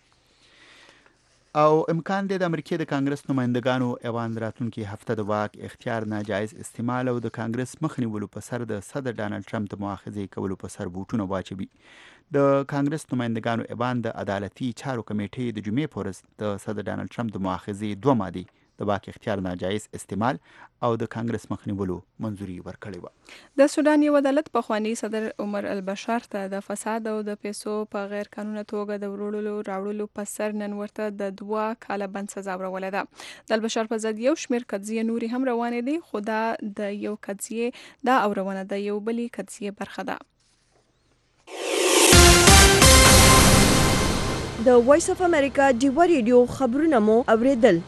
او امکان دی د امریکې د کانګرس نمایندګانو ایوان راتلونکي هفته د واک اختیار ناجایز استعمال او د کانګرس مخ نیولو په سر د صدر ډانلډ ټرمپ د مؤاخذې کولو په سر ووټونه واچوي. د کانګرس نمایندګانو ایوان د عدالتي چارو کمیټې د جمعې په ورځ د صدر ډانلډ ټرمپ د مؤاخذې 2 مادې د واک اختیار ناجایز استعمال او د کانګرس مخنیولو منځوري ورکړې و. د سودان یو عدالت پخوانی صدر عمر البشر ته د فساد او د پیسو په غیر قانوني توګه د راوړلو په سر نن ورته د 2 کاله بند سزا ورولې ده. د البشر په ضد یو شمېر قضیې نورې هم روانې دي، خو دا د یو قضیې دا اورونه د یو بلې قضیې برخه ده. د وایس اف امریکا ډیوا ریډیو خبرونه مو اوریدل.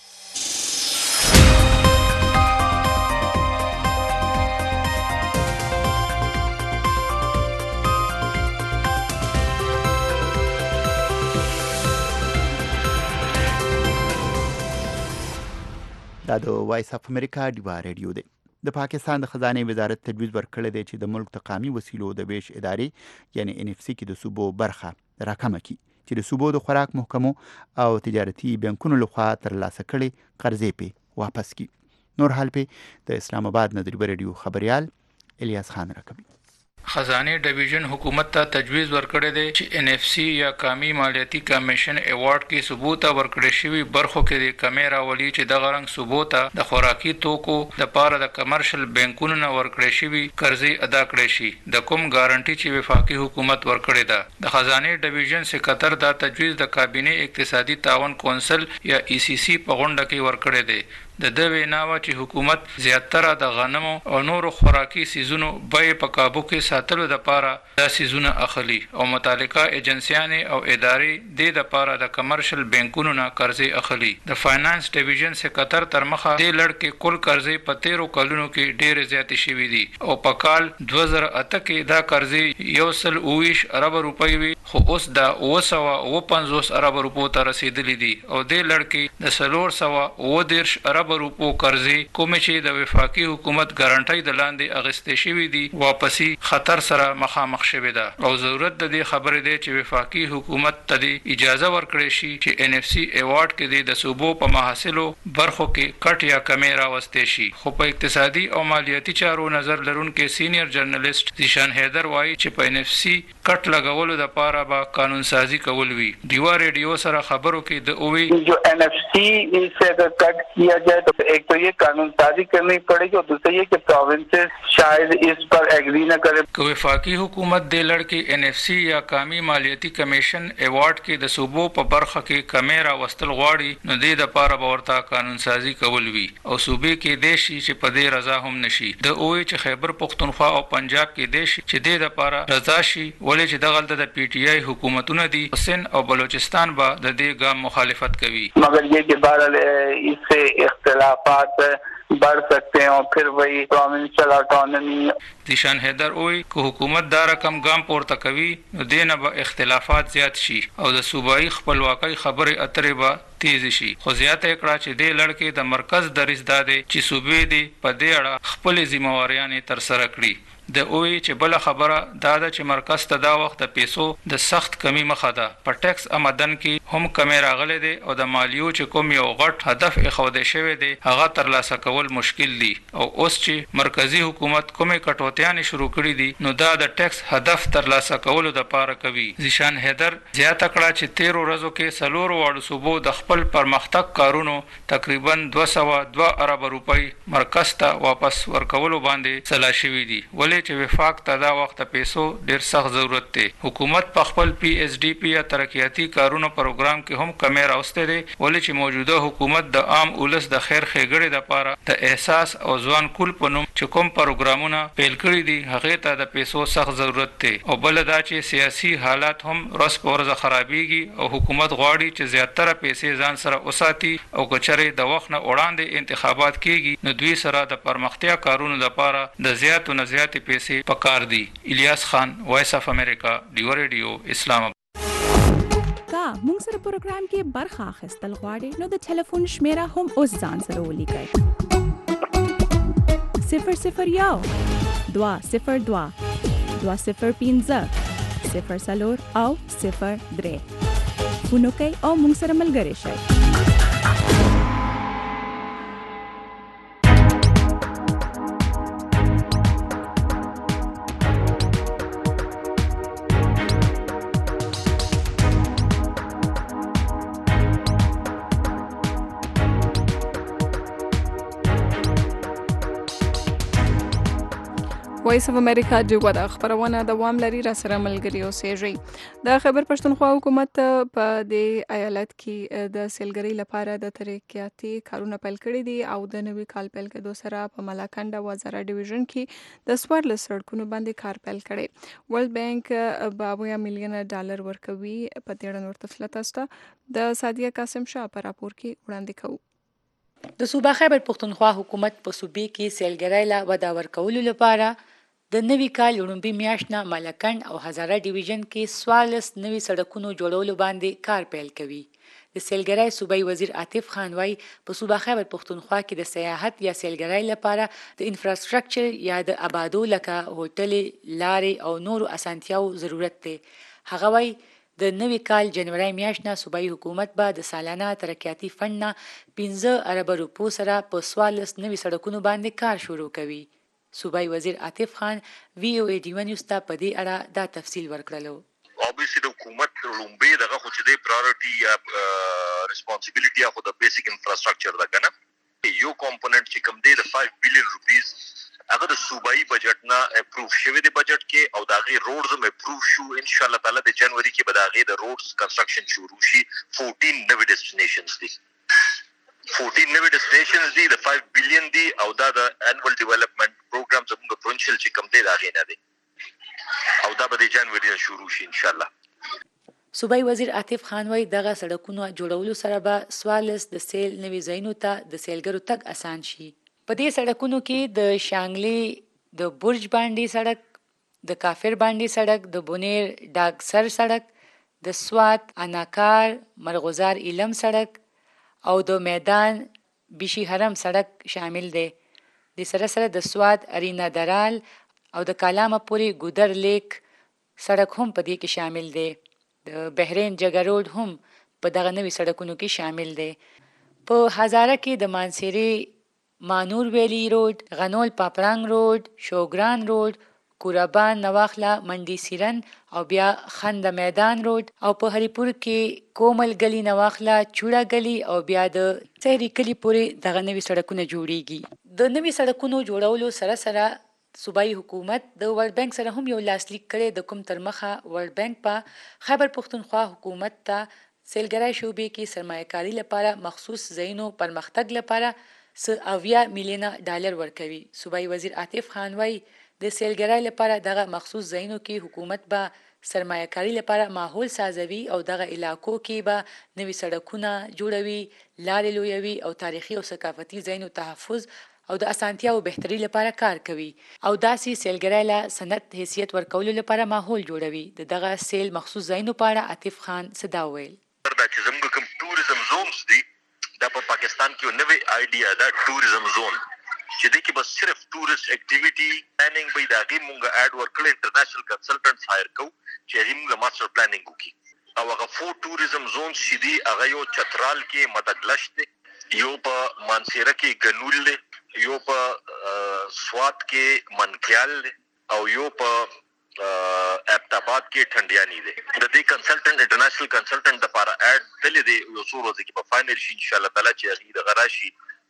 دا د وایس اف امریکا ډیوا ریډیو دی. د پاکستان د خزانه وزارت تجویز ورکړی دی چې د ملک تقامی وسیلو د ویش ادارې یعنی NFC کې د صوبو برخه راکمه کړي چې د صوبو د خوراک محکمو او تجارتي بانکونو لخوا ترلاسه کړي قرضې په واپس کړي. نور حال په د اسلام آباد نه د ډیوا ریډیو خبريال الیاس خان راکوي. خزانه ډیویژن حکومت ته تجویز ورکړی دی چې NFC یا قومي مالیاتي کمیشن ایوارډ کې ثبوت ورکړی شوی برخو کې د کمیرا ولی چې د غرنګ ثبوت د خوراکي توکو د پاره د کمرشل بانکونو نه ورکړی شوی قرضې ادا کړی شي د کوم ګارانټي چې وفاقي حکومت ورکړی ده. د خزانه ډیویژن سکرټر دا تجویز د کابینه اقتصادي تعاون کونسل یا ECC په غونډه کې ورکړی دی. د ویناوه چې حکومت زیاتره د غنمو او نورو خوراکي سیزونو بیې په کابو کې ساتلو د پاره دا سیزونه اخلي او متعلقه ایجنسیانې او ادارې د پاره د کمرشل بانکونو نه قرضې اخلي. د فاینانس ډیویژن سکرټر تر مخه د لړ کل قرضې په 13 کلونو کې ډېر زیاتې شوې دي او په کال 2008 کې دا قرضې 120 ارب روپۍ وي، خو اوس دا 950 ارب روپو ته رسیدلې دي او د لړ کې د 410 ارب روپو قرضې کومې چې د وفاقي حکومت ګارانټي د لاندې اغستې شوی دي واپسی خطر سره مخامخ شوی ده او ضرورت د دې خبرې دی چې وفاقي حکومت ته اجازه ورکړي شي چې NFC ایوارډ کې د صوبو په محاصلو برخو کې کټ یا کمی راوستي شي. خو په اقتصادي او مالیاتي چارو نظر لرونکي سینیئر جرنالست زیشان حیدر وایي چې په NFC کټ لګولو د پاره به قانون سازی کول وي. ډیوا ریډیو سره خبرو کې د اووي جو NFC से अगर कट किया जाए तो एक तो ये कानून साजी करनी पड़ेगी और दूसरा ये कि प्रोविंसेस शायद इस पर एग्री न करे. वफाकी हुकूमत दे लड़के NFC या कामी मालियाती कमीशन एवार्ड के د صوبو په برخه کې کمیرا وستل غواړي نو د لپاره ورته قانون سازی کول وی او صوبې کې دیشي چې په دې رضا هم نشي. د اوې چې خیبر پختونخوا او پنجاب کې دیشي چې د لپاره رضا شي ولې چې دغلت د PTI حکومتونه دي سن او بلوچستان به د دې ګام مخالفت کوي. مگر یہ کہ بہرحال इससे اختلافات बढ़ सकते हैं और फिर वही प्रोविंशियल ऑटोनॉमी. زیشان حیدر وایي که حکومت دا رقم ګام پورته کوي نو دینه به اختلافات زیات شي او د صوبایي خپلواکۍ خبرې اترې به تیز شي. خو زیاته کړه چې د لړکې د مرکز دریځ داده چې صوبې دي په دې اړه خپل ذمہواریاں تر سره کړي. د اوې چې بل خبره دا ده چې مرکز ته دا وخت د پیسو د سخت کمی مخه ده. په ټیکس آمدن کې هم کمی راغلي دي او د مالیو چې کوم یو غټ هدف اخوده شوی دی هغه ترلاسه کول مشکل دي او اوس چې مرکزی حکومت کومه کټوتیان شروع کړی دي نو دا د ټیکس هدف ترلاسه کولو د پاره کوي. زیشان حیدر زیاته کړه چې 13 ورځو کې سلور واړو صوبو د خپل پرمختګ کارونو تقریبا 202 ارب روپۍ مرکز ته واپس ورکولو باندې سلا شوی دي ولې چې وفاق ته دا وخت پیسو ډیر سخت ضرورت دی. حکومت په خپل PSDP یا ترقیاتی کارونو پروګرام کې هم کمی راوسته دی ولې چې موجوده حکومت د عام اولس د خیر ښېګړې لپاره د احساس او ځوان کول په نوم چې کوم پروګرامونه پیل کړی دي هغه ته د پیسو سخت ضرورت دی او بل دا چې سیاسي حالات هم روز په ورځ خرابېږي او حکومت غواړي چې زیاتره پیسې ځان سره وساتي او کچره د وخت نه وړاندې انتخابات کیږي نو دوی سره د پرمختیا کارونو لپاره د زیاتو نه زیاتې پیسې پکار دي. الیاس خان وایس اف امریکا ډیوا ریډیو اسلام آباد. کا موږ سره پروګرام کې برخه اخیستل غواړئ نو د ټلیفون شمیره هم اوس ځان سره ولیکئ 001 202 205 04 او 03 فونو کوي او موږ سره ملګري شئ. وایس اف امریکا ډیوا د خبرونه دوام لري را سره ملګری اوسېږي د خیبر پښتونخوا حکومت په دې ایالت کې د سیلګرۍ لپاره د ترقیاتي کارونه پیل کړي دي او د نوي کال پیل کېدو سره په ملاکنډ او وزارا ډیویژن کې د 14 سړکونو باندې کار پیل کړي. ورلد بانک $82 میلیون ورکوي په دې اړه نور تفصیلات است د سادیه قاسم شاه په راپور کې وړاندې کوي. د صوبه خیبر پښتونخوا حکومت په صوبې کې سیلګرۍ لا ودا ورکولو لپاره د نوي کال لومړی میاشت نه ملکنډ او هزاره ډیویژن کې 14 نوي سړکونو جوړولو باندې کار پیل کوي. د سیلګرۍ صوبایي وزیر عاطف خان وايي په صوبه خیبر پښتونخوا کې د سیاحت یا سیلګرۍ لپاره د انفراستراکچر یا د آبادو لکه هوټل لارې او نورو اسانتیاو ضرورت دی. هغه وايي د نوي کال جنوري میاشت نه صوبایي حکومت به د سالانه ترقیاتي فند نه 15 ارب روپو سره په 14 نوي سړکونو باندې کار شروع کوي. صوبایي وزیر عاطف خان VOA ډیو نیوز ته په دې اړه دا تفصیل ورکړلو. obviously د حکومت لومبه دغه خو چې د پرایورټي یا ریسپانسیبিলিټي اف د بیسیک انفراستراکچر دا کنه یو کمپوننت چې کوم دی د 5 بلین روپیز هغه د صوبایي بجټ نه اپروف شوی دی بجټ کې او داغه روډز هم اپروف شو ان شاء الله تعالی د جنوري کې به داغه د روډز کنستراکشن شروع شي. 14 نوې ډیسټینیشنز دي 14 نوې ډیسټینیشنز دي د 5 بلین دي او دا د انوال ډیولپمنٹ پروګرام زموږ پرونشل چې کوم دی داغه نه دی او دا به د جنوري نه شروع شي ان شاء الله. صوبایي وزیر عاطف خان وايي دغه سړکونو جوړولو سره به 14 د سیل نوي ځایونو ته د سیلګرو تګ اسان شي. په دې سړکونو کې د شانګلي د برج باندې سړک، د کافر باندې سړک، د بونیر ډاګسر سړک، د سوات اناکار مرغوزار ایلم سړک او د میدان بیشي حرم سړک شامل دی. د سره سره د سوات ارینا درال او د کالامه پورې ګودر لیک سړک هم په دې کې شامل دی. د بحرین جګر روډ هم په دغه نوي سړکونو کې شامل دی. په هزاره کې د مانسيري مانور ویلی روډ، غنول پاپرنګ روډ، شوګران روډ، کورابان نواخلا منډي سیرن او بیا خند میدان روډ او په هریپور کې کومل گلی نواخلا چوڑا گلی او بیا د سهری کلی پورې دغه نوي سړکونه جوړیږي. د نوي سړکونو جوړولو سره سره صوبایي حکومت د ورلد بانک سره هم یو لاسلیک کړي. د کوم تر مخه ورلد بانک په خیبر پښتونخوا حکومت ته سیلګرۍ شوبې کې سرمایه‌کاري لپاره مخصوص ځایونو پرمختګ لپاره $80 میلیون ورکوي. صوبایي وزیر عاطف خان وايي د سیلګرۍ لپاره دغه مخصوص ځایونو کې حکومت به سرمایه‌کاري لپاره ماحول سازوي او دغه علاقو کې به نوي سړکونه جوړوي، لارې لویوي او تاریخي او ثقافتي ځایونو تحفظ او د اسانتیاو بهتري لپاره کار کوي او داسې سیلګرۍ له صنعت حیثیت ورکولو لپاره ماحول جوړوي. دغه سیل مخصوص ځایونو په اړه عاطف خان صدا ویل. دا چې زموږ کوم ټوریزم زونز دي دا په پاکستان کې یو نوې آیډیا دا ټوریزم زون چې د کې بس صرف ټوریست اکټیویټي پلانینګ به دا غي مونږه اډ ورکړل انټرنیشنل کنسلټنټس هایر کو چې موږ ماستر پلانینګ وکړي او هغه فور ټوریزم زون چې دی هغه یو چترال کې مدغلش دی، یو په مانسیره کې ګنول دی، یو په سوات کې منکیال دی او یو په ابتاباد کې ټنډیانی دی. د دې کنسلټنټ انټرنیشنل کنسلټنټ د لپاره اډ تللی دی یو څو ورځې کې په فائنل شي ان شاء الله تعالی چې هغه د غراشي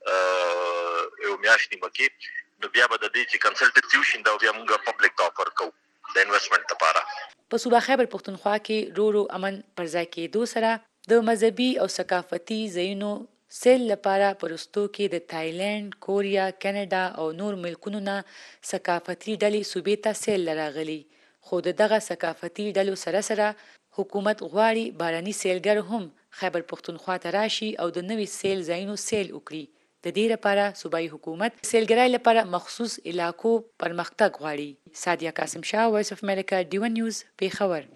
یو میاشتې مکه نو بیا به د دې چې کنسلټنټ دا بیا موږ پبلک ته افر کوو د انویسټمنټ لپاره. په صوبه خیبر پښتونخوا کې رو امن پر ځای کېدو سره د مذهبي او ثقافتي ځایونو سیل لپاره پرستو کې د تایلند، کوریا، کاناډا او نور ملکونو نه ثقافتي ډلې صوبې ته سیل راغلي. خو دغه ثقافتي ډلو سره سره حکومت غواړي باراني سیلګر هم خیبر پښتونخوا ته راشي او د نوي سیل ځایونو سیل وکړي. د دې لپاره صوبایي حکومت سیلګرۍ لپاره مخصوص علاقو پرمختګ غواړي. سادیه قاسم شاه، وایس اف امریکا ډیو نیوز، پیښور.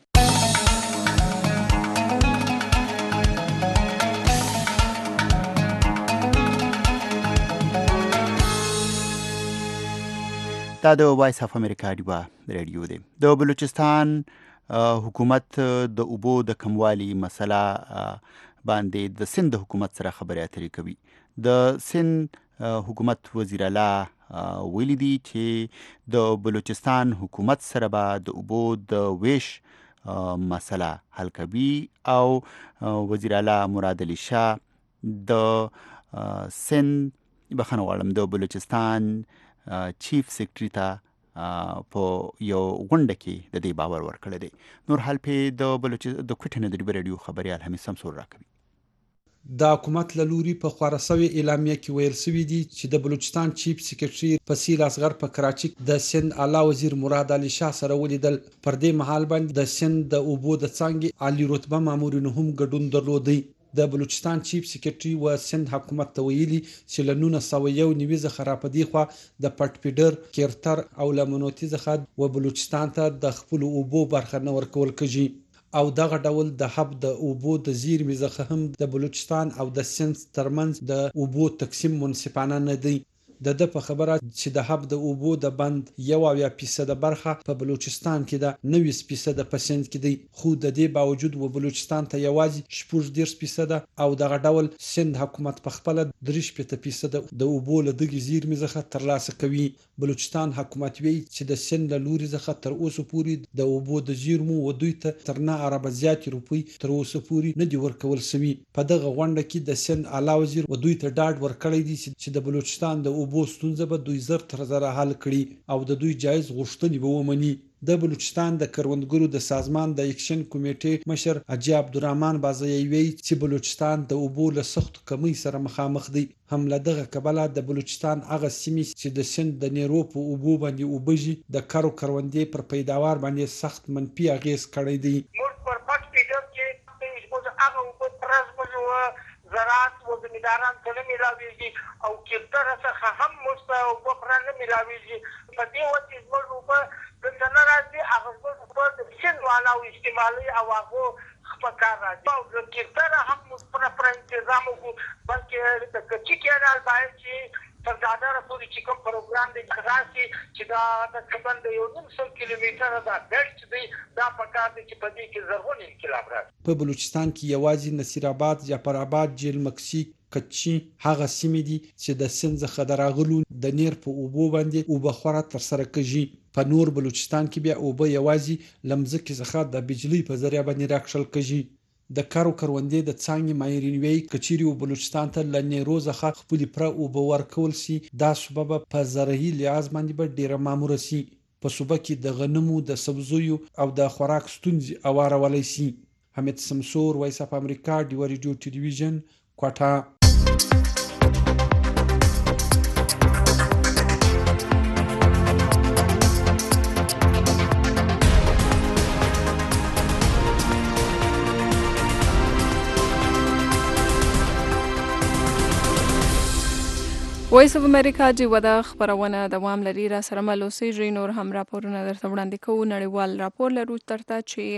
دا د وایس اف امریکا ډیوا ریډیو دی. د بلوچستان حکومت د اوبو د کموالي مسله باندې د سند حکومت سره خبرې اترې کوي. د سند حکومت وزیر اعلی ویلي دي چې د بلوچستان حکومت سره به د اوبو د ویش مسله حل کوي او وزیر اعلی مراد علي شاه د سند بخښنه غواړم د بلوچستان چیف سیکرټري ته په یو غونډه کې د دې باور ورکړی دی. نور حال په د کوټې نه د ډیبر رادیو خبريال حمید سمسور راکوي. د حکومت له لوري په خورا سوي اعلامیه کې ویل سوي دي چې د بلوچستان چیف سیکریټري فصیل اصغر په کراچي د سند اعلی وزیر مراد علي شاه سره ولیدل. پر دې مهال باندې د سند د اوبو د څانګې عالی رتبه مامورینو هم ګډون درلودی. د بلوچستان چیف سیکریټري و سند حکومت ته ویلي چې له 1991 څخه را پدې خوا د پټ پیډر کیرتر او لمنوتي څخه و بلوچستان ته د خپل اوبو برخه نه ورکول کیږي او دغه ډول د حب د اوبو د زیرمې څخه هم د بلوچستان او د سند ترمنځ د اوبو تقسیم منصفانه نه دی. د په خبره چې د حب د اوبو د بند 1% برخه په بلوچستان کې د 90% په سند کې دی، خو د دې باوجود و بلوچستان ته یوازې 14% او دغه ډول سند حکومت په خپل 3% د اوبو له دغه زیرمې څخه ترلاسه کوي. بلوچستان حکومت وی چې د سند له لوري څخه تر اوسه پورې د اوبو د زیرمو و دوی ته تر نه عرب زیات روپی تر اوسه پورې نه دی ورکول سوي. په دغه غونډه کې د سند اعلی وزیر و دوی ته ډاډ ورکړی دی چې د بلوچستان د اوبو ستونزه به دوی زر تر زره حل کړي او د دوی جایز غوښتنې به ومني. د بلوچستان د کروندګرو د سازمان د اکشن کمیټې مشر حاجی عبدالرحمن بازی وی چې بلوچستان د اوبو له سخت کمی سره مخامخ دی. هم له دغه کبله د بلوچستان هغه سیمې چې د سند د نیرو په اوبو باندې اوبږي د کروندې پر پیداوار باندې سخت منفي اغیز کړی دی. پر پټ پیډر کې موږ هغه اوبه پرځمو زراعت و زمینداران ته نه ملاویږي او کیپټر څخه هم مست او بخره نه ملاویږي. په دې وخت زموږ اوبه د نه راځي هغه اوبه د سند والا او استعمالي او هغه خپکار راځي او د کیپټر هم پر انتظام وکړو بلکې د کچي کېنال باندې چې تر دادر پورې چې کوم پروګرام دی خاصي چې دا د کبند یو 900 کیلومتر دا بیلټ دی دا پکار دی چې په دې کې زرغون انقلاب راځي. په بلوچستان کې یوازې نصیر آباد، جعفر آباد، جیل مکسی، کچي هغه سیمې دي چې د سند څخه دراغلو د نیر په اوبو باندې اوبه خوره تر سره کیږي. په نور بلوچستان کې بیا اوبه یوازې لمزکې څخه د بجلی په ذریعہ باندې راکشل کیږي. د کروندې د څانګې ماهرین وی کچيري او بلوچستان ته لنی روزه خپل پر اوبه ورکول سي دا سبب په زرعي لحاظ باندې به ډیره مامور سي. په صوبه کې د غنمو، د سبزیو او د خوراک ستونزې اوارولای سي. حمید سمسور، وایس اف امریکا، ډیو ریډیو ټلویزیون، کوټه. وایس اف امریکا چې ودا خبرونه دوام لري را سره ملوسي نور هم راپورونه درته وړاندې کوو. نړیوال راپور لرو ترته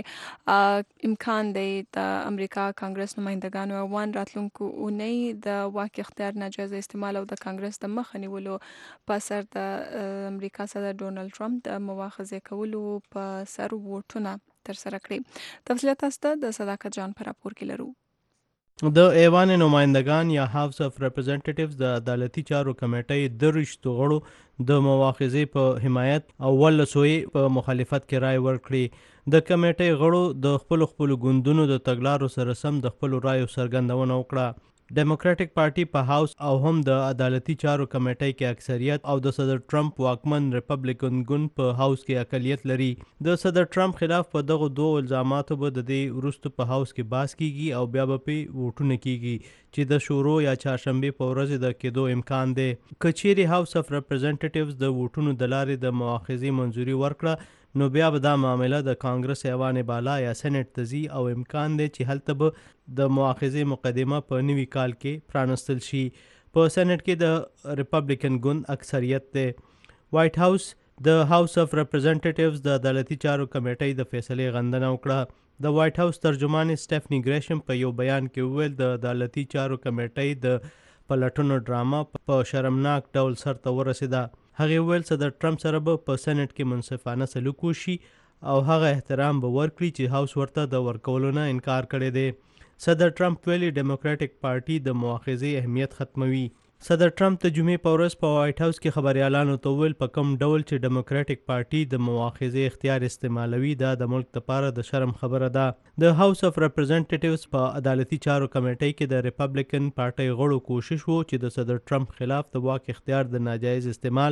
چې امکان دی د امریکا کانګرس نمائندګانو اوان راتلونکو اونۍ د واک اختیار ناجایز استعمال او د کانګرس د مخ نیولو په سر د امریکا صدر ډونالد ټرمپ د مواخذه کولو په سر ووټونه تر سره کړي. تفصیلات تاسو د صداقت جان پر راپور کې لرو. د ایوان نمائندگان یا هاوس اف ریپرزنټیټیوز د عدالتي چارو کمیټې د رشتو غړو د مواخذې په حمایت او ولسوي په مخالفت کې رائے ورکړي. د کمیټې غړو د خپل ګوندونو د تګلارو سره سم د خپل رائے څرګندونه وکړه. ډیموکراټک پارټي په هاوس او هم د عدالتي چارو کمیټې کې اکثریت او د صدر ټرمپ واکمن ریپبلیکن ګوند په هاوس کې اقلیت لري. د صدر ټرمپ خلاف په دغه دوه الزاماتو به د دې وروسته په هاوس کې باس کیږي او بیا به په ووټونه کیږي چې د شورو یا چهارشنبه په ورځ د کېدو امکان دی. کچيري هاوس اف ریپرزنټیټیوز د ووټونو د لارې د مواخذې منځوري ورکړه نو بیا به دا معامله د کانګرس ایوان بالا یا سېنات ته ځي او امکان دی چې هلته به د مواخذې مقدمه په نوي کال کې پرانستل شي. په سېنات کې د ریپبلیکن ګوند اکثریت دی. وایټ هاوس د هاوس اف ریپرزنټیټیوز د عدالتي چارو کمیټې د فیصلې غندنه وکړه. د وایټ هاوس ترجمان سټیفنی ګریشم په یو بیان کې وویل د عدالتي چارو کمیټې د پلټونو ډرامه په شرمناک ډول سرته ورسېده. هغه ویل صدر ټرمپ سره به په سېنات کې منصفانه سلوک وشي او هغه احترام به ورکړي چې هاوس ورته د ورکولو نه انکار کړی دی. صدر ټرمپ ویلي ډیموکراټک پارټي د مواخذې اهمیت ختموي. صدر ټرمپ د جمعې په ورځ په وایټ هاوس کې خبريالانو ته ویل په کوم ډول چې ډیموکراټک پارټي د مواخذې اختیار استعمالوي دا د ملک لپاره د شرم خبره ده. د هاوس اف ریپرزنټیټیوز په عدالتي چارو کمیټې کې د ریپبلیکن پارټي غړو کوشش وو چې د صدر ټرمپ خلاف د واک اختیار د ناجایز استعمال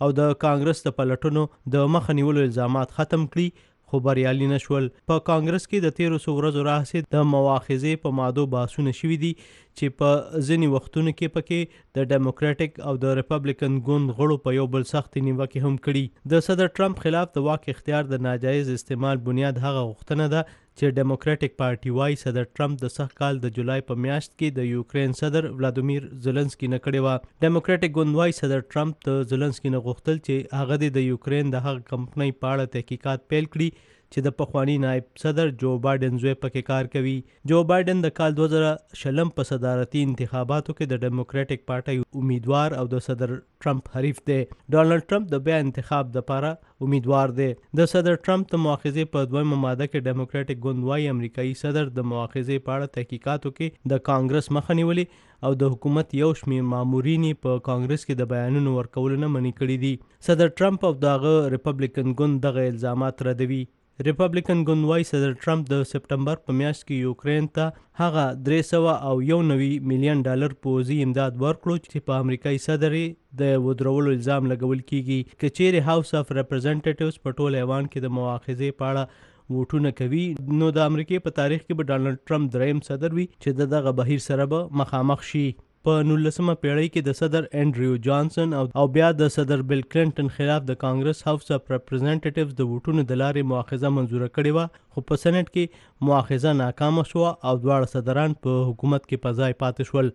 او د کانګرس د پلټونو د مخه نیولو الزامات ختم کړي، خو بریالي نه شول. په کانګرس کې د تیرو څو ورځو راهیسې د مواخذې په مادو بحثونه شوي دي چې په ځینې وختونو کې پکې د ډیموکراټک او د ریپبلیکن ګوند غړو په یو بل سختې نیوکې هم کړي. د صدر ټرمپ خلاف د واک اختیار د ناجایز استعمال بنیاد هغه غوښتنه ده چې ډیموکراټک پارټي وايي صدر ټرمپ د سږ کال د جولای په میاشت کې د یوکرین صدر ولادیمیر زلنسکي نه کړې وه. ډیموکراټک ګوند وايي صدر ټرمپ د زلنسکي نه غوښتل چې هغه د یوکرین د هغه کمپنۍ په اړه تحقیقات پیل کړي چې د پخوانی نائب صدر جو بایدن زوی پکې کار کوي. جو بایدن د کال 2020 په صدارتي انتخاباتو کې د ډیموکراټک پارټي امیدوار او د صدر ټرمپ حریف دی. ډانلډ ټرمپ د بیا انتخاب لپاره امیدوار دی. د صدر ټرمپ د مؤاخذې په دویمه ماده کې ډیموکراټک ګوند وايي امریکایي صدر د مؤاخذې په اړه تحقیقاتو کې د کانګرس مخه نیولې او د حکومت یو شمېر مامورین په کانګرس کې د بیانونو ورکولو نه منع کړي دي. صدر ټرمپ او دغه ریپبلیکن ګوند دغه الزامات ردوي. ریپبلیکن ګوند وايي صدر ټرمپ د سپټمبر په میاشت کې یوکرین ته هغه 391 میلیون ډالر پوځي امداد ورکړو چې په امریکایي صدر د ودرولو الزام لګول کیږي. که چیرې هاوس اف ریپرزنټیټیوز په ټول ایوان کې د مواخذې په اړه ووټونه کوي نو د امریکای په تاریخ کې به ډانلډ ټرمپ دریم صدر وي چې دغه بهیر سره به مخامخ شي. په 19مه پیړۍ کې د صدر انډریو جانسن او بیا د صدر بیل کلینټن خلاف د کانګرس هاوس اف ریپرزنټیټیوز د ووټونو د لارې مؤاخذه منظوره کړې وه، خو په سنټ کې مؤاخذه ناکامه شوه او دواړه صدران په حکومت کې په ځای پاتې شول.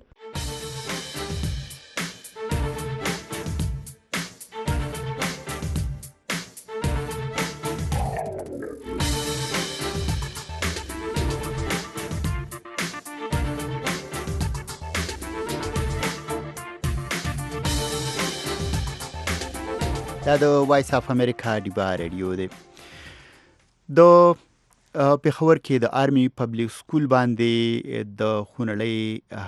دا د وایس اف امریکا ډیبا ریډیو دی. د پیښور کې د آرمی پبلک سکول باندې د خونړۍ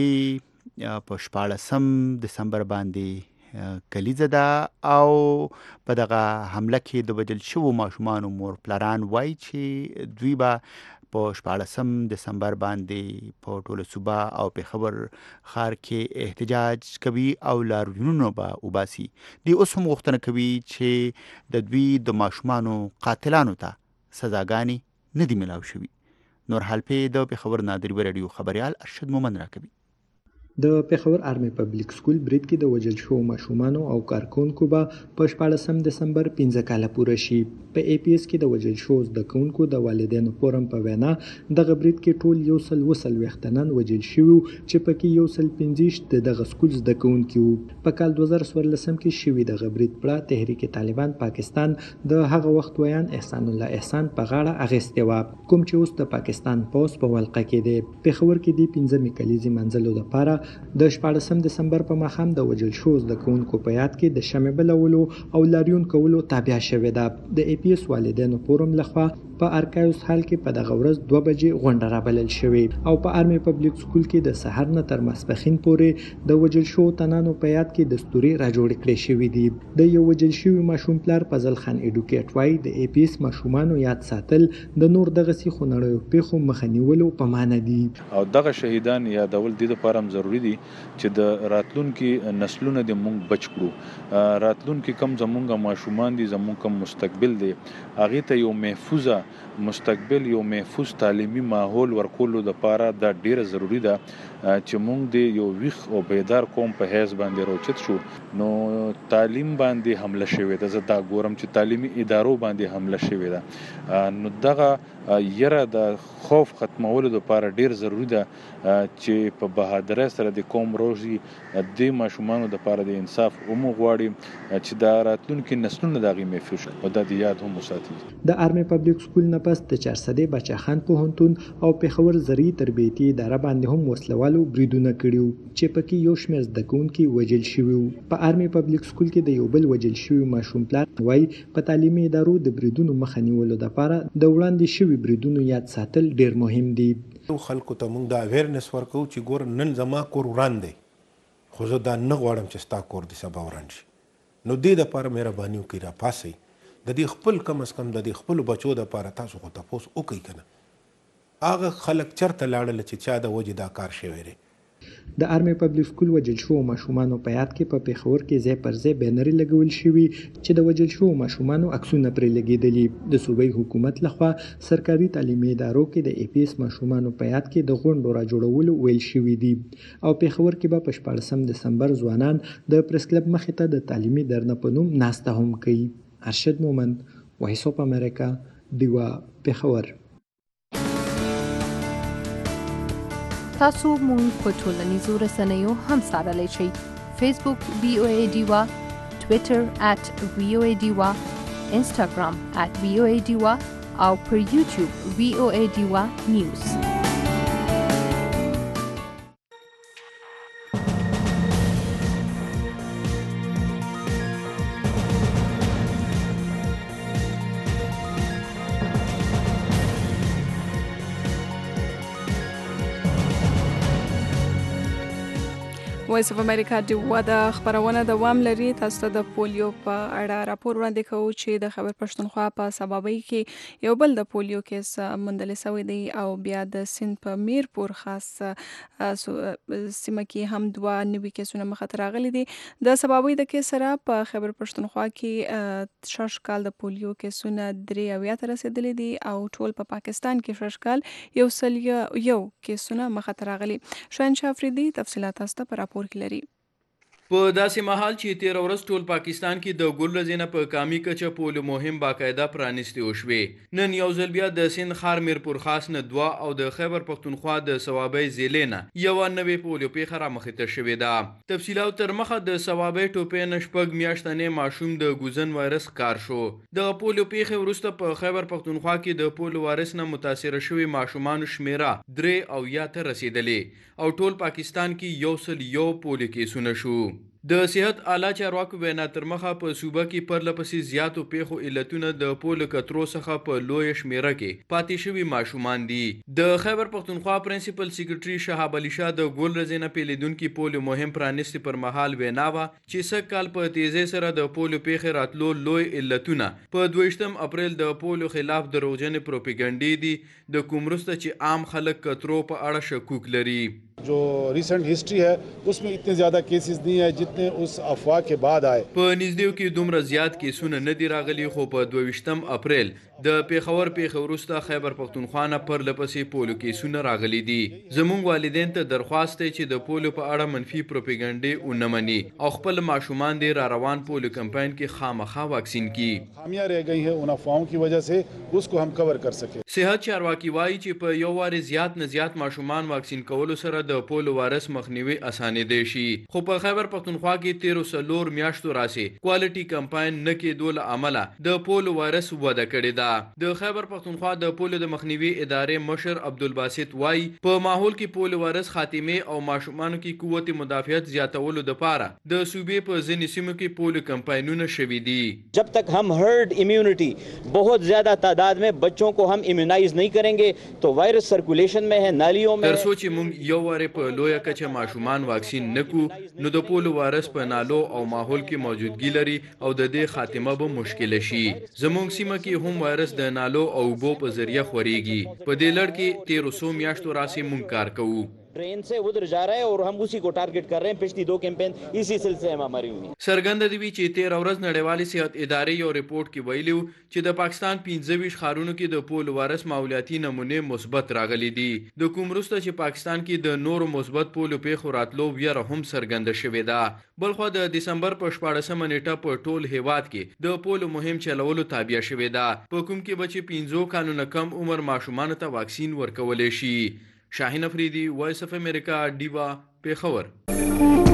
حملې په 14 دسمبر باندې کلیزه ده او په دغه حمله کې د وژل شوو ماشومانو مور پلاران وایي چې دوی به په 14 دسمبر باندې په ټوله صوبه او پیښور ښار کې احتجاج کوي او لاریونونه به وباسي. دوی اوس هم غوښتنه کوي چې د دوی د ماشومانو قاتلانو ته سزاګانې نه دي ملاو شوي. نور حال په د پیښور نادری رادیو خبريال ارشد مومن راکوي. د پیښور آرمی پبلک سکول برید کې د وژل شوو ماشومانو او کارکونکو به په 14 دسمبر 15 کاله پوره شي. په ای پی ایس کې د وژل شوو زده کوونکو د والدینو فورم په وینا دغه برید کې ټول 120 تنان وژل شوي چې پکې 115 دغه سکول زده کوونکي وو. په کال 2014 کې شوي دغه برید پړه تحریک طالبان پاکستان د هغه وخت ویان احسان الله احسان په غاړه اغستې و، کوم چې اوس د پاکستان پوس په ولقه کې دی. پیښور کې د 15 کلیزې منځلو لپاره د 14 دسمبر په ماښام د وژل شوو زده کوونکو په یاد کې د شمع بلولو او لاریون کولو تابع شوې ده. د ای پی ایس والدینو فورم لخوا په ارکایوس هال کې په دغه ورځ 2 بجې غونډه رابلل شوې او په آرمی پبلک سکول کې د سحر نه تر ماسپښین پورې د وژل شوو تنانو په یاد کې دستوري راجوړ کړي شوې دي. د یو وژل شوي ماشوم پلار فضل خان ایډوکیټ وایي د ای پی ایس ماشومانو یاد ساتل د نور دغه سي خنړیو پیښو مخه نیولو په معنی دي او دغه شهیدان یادول د لپاره ضروری دي چې د راتلونکي نسلونه د مونږ بچ کړو. راتلونکي کم زمونږه ماشومان دي، زمونږ کم مستقبل دی، هغه ته یو محفوظه مستقبل یو محفوظ تعلیمي ماحول ورکولو لپاره دا ډیره ضروری ده چې مونږ د یو ویښ او بیدار قوم په حیث باندې راوچت شو. نو تعلیم باندې حمله شوې ده، زه دا ګورم چې تعلیمي ادارو باندې حمله شوې ده. نو دغه یره د خوف ختمولو لپاره ډیر ضروری ده چې په بهادرۍ سره د قوم روزي د ماشومانو لپاره د انصاف اومو غواړي چې د راتلونکي نسلونو دغه محفوظ او د یاد هم وساتي. د آرمی پبلک سکول نه پس د 400 بچا خان پوهنتون او پیښور زری تربیتی اداره باندې هم وسلوالو بریدونه کړیو چې پکې یو شمېر زده کوونکي وژل شوي. په آرمی پبلک سکول کې د یو بل وژل شوي ماشوم پلار وایي په تعلیمي ادارو د بریدونو مخه نیولو لپاره د وړاندې شوي بریدونو یاد ساتل ډیر مهم دي. خلکو ته موږ د اویرنس ورکو چې ګور نن زما کور وران دی خو زه دا نه غواړم چې ستا کور دې سبا وران شي. نو دې دپاره مهرباني وکړئ راپاڅئ، د دې خپل کم از کم د دې خپلو بچو دپاره تاسو خو تپوس وکړئ که نه هغه خلک چېرته لاړل چې چا د وجې دا کار شوی دی. د آرمي پبلک سکول وجل شوو ماشومانو په یاد کې په پیښور کې ځای پر ځای بینرې لګول شوي چې د وجل شوو ماشومانو عکسونه پرې لګېدلي. د صوبایي حکومت لخوا سرکاري تعلیمي ادارو کې د APS ماشومانو په یاد کې د غونډو راجوړولو ویل شوي دي او پیښور کې به په 14 دسمبر ځوانان د پریس کلب مخې ته د تعلیمي درنه په نوم ناسته هم کوي. ارشد مومند، وایس اف امریکا، دیوا، پیښور. تاسو مونږ په ټولنیزو رسنیو هم څارلی شئ. فیسبوک VOA دیوا، ټویټر @VOA دیوا، انسټاګرام @VOA دیوا او پر یوټیوب VOA دیوا نیوز. وایس اف امریکا دیوا د خبرونه دوام لري. تاسو ته د پولیو په اړه راپور وړاندې کوو چې د خیبر پښتونخوا په صبابۍ کې یو بل د پولیو کیس موندل شوی دی او بیا د سند په میرپور خاص سیمه کې هم 2 نوي کیسونه مخ ته راغلي دي. د صبابۍ د کیس سره په خیبر پښتونخوا کې شاشکال د پولیو کیسونه 3 ته رسیدلي دي او ټول په پاکستان کې شاشکال یو کیسونه مخ ته راغلي. شاهنشاه افریدي تفصیلات تاسو ته راپور لري. په داسې مهال چې 13 ورځ ټول پاکستان کې د ګل رزینه په کامی کچه پولیو مهم باقاعده پرانیستي وشوي. نن یو ځل بیا د سند خار میرپور خاص نه 2 او د خیبر پښتونخوا د صوابۍ ضلع نه یو نوې پولیو پیښه رامخې ته شوې ده. تفصیلات تر مخه د صوابۍ ټوپې نشپږ میاشتنې ماشوم د ګوزن وایرس کار شو. د پولیو پیښې وروسته په خیبر پښتونخوا کې د پولیو وایرس نه متاثر شوي ماشومان شمیره 3 ته رسیدلې او ټول پاکستان کې 101 پولیو کیسونه شو. د صحت اعلی چارواکو وینا تر مخه په صوبه کې پرلپسې زیاتو پیښو علتونه د پولیو کترو څخه په لوی شمیره کې پاتې شوي ماشومان دي. د خیبر پښتونخوا پرنسپل سیکریټري شهاب علي شاه د ګل رزینه پیلیدونکو پولیو مهم پرانیستي پر مهال وینا وا چې سکهال په تیزی سره د پولیو پیښې راتلو لوی علتونه په 22 اپریل د پولیو خلاف دروغجن پروپاګاندا دي د کومرسته چې عام خلک کترو په اړه شکوک لري. जो रिसेंट हिस्ट्री है उसमें इतने ज़्यादा केसेस नहीं है जितने उस अफवाह के बाद आए. په نږدې کې دومره زیات کیسونه نه دی راغلي خو په 22 اپریل د پیښور پیښه وروسته خیبر پښتونخوا نه پرلپسې پولیو کیسونه راغلي دي. زموږ والدین ته درخواست دی چې د پولیو په اړه منفي پروپاګاندا ونه مني او خپل ماشومان د را روان پولیو کمپاین کې خامخا واکسین کړي. خامیاں رہ گئی ہیں ان افواہوں کی وجہ سے उसको हम कवर कर सके. صحت چارواکي وایي چې په یو واري زیات نه زیات ماشومان واکسین کولو سره د پولیو وایرس مخنیوي اسانه دی شي. خو په خیبر پښتونخوا کې 13 میاشتو راسي کوالټي کمپاین نه کېدو له امله د پولیو وایرس وده کړې ده. د خیبر پښتونخوا د پولیو د مخنیوي ادارې مشر عبدالباسط وایي په ماحول کې پولیو وایرس خاتمه او ماشومانو کې قوت مدافعت زیاتولو لپاره د صوبې په ځینې سیمو کې پولیو کمپاینونه شوي دي. जब तक हम हर्ड इम्यूनिटी बहुत ज्यादा तादाद में बच्चों को हम इम्यूनाइज नहीं करेंगे तो वायरस सर्कुलेशन में है, नालियों में. تر څو چې موږ یو واره په لویه کچه ماشومان واکسین نکو نو د پولیو وایرس په نالو او ماحول کې موجودګي لري او د دې خاتمه به مشکل شي. زموږ سیمه کې هم وایرس د نالو او بو په ذریعہ خوريږي. په دې لړ کې 1300 میاشتو راسي مونږ کار کوو. ट्रेन से उधर जा रहा है और हम उसी को टारगेट कर रहे हैं. पिछली 2 कैंपेन इसी सिलसिले में हमारी हुई. سرګند دی وی چې 13 ورځ نړیوالې صحت ادارې یو ریپورت کې ویلو چې د پاکستان 15 ښارونو کې د پولیو وایرس ماحولیاتي نمونه مثبت راغلي دي. د کومروسته چې پاکستان کې د نورو مثبت پولیو پیښو راتلو ویره هم سرګند شوې ده. بلخو د دسمبر په 14 نیټه په ټول هیواد کې د پولیو مهم چلولو تابع شوې ده. په کوم کې بچي 15 کالونو کم عمر ماشومان ته واکسین ورکول شي. شاهین افریدي، وایس اف امریکا، دیوا، پیښور.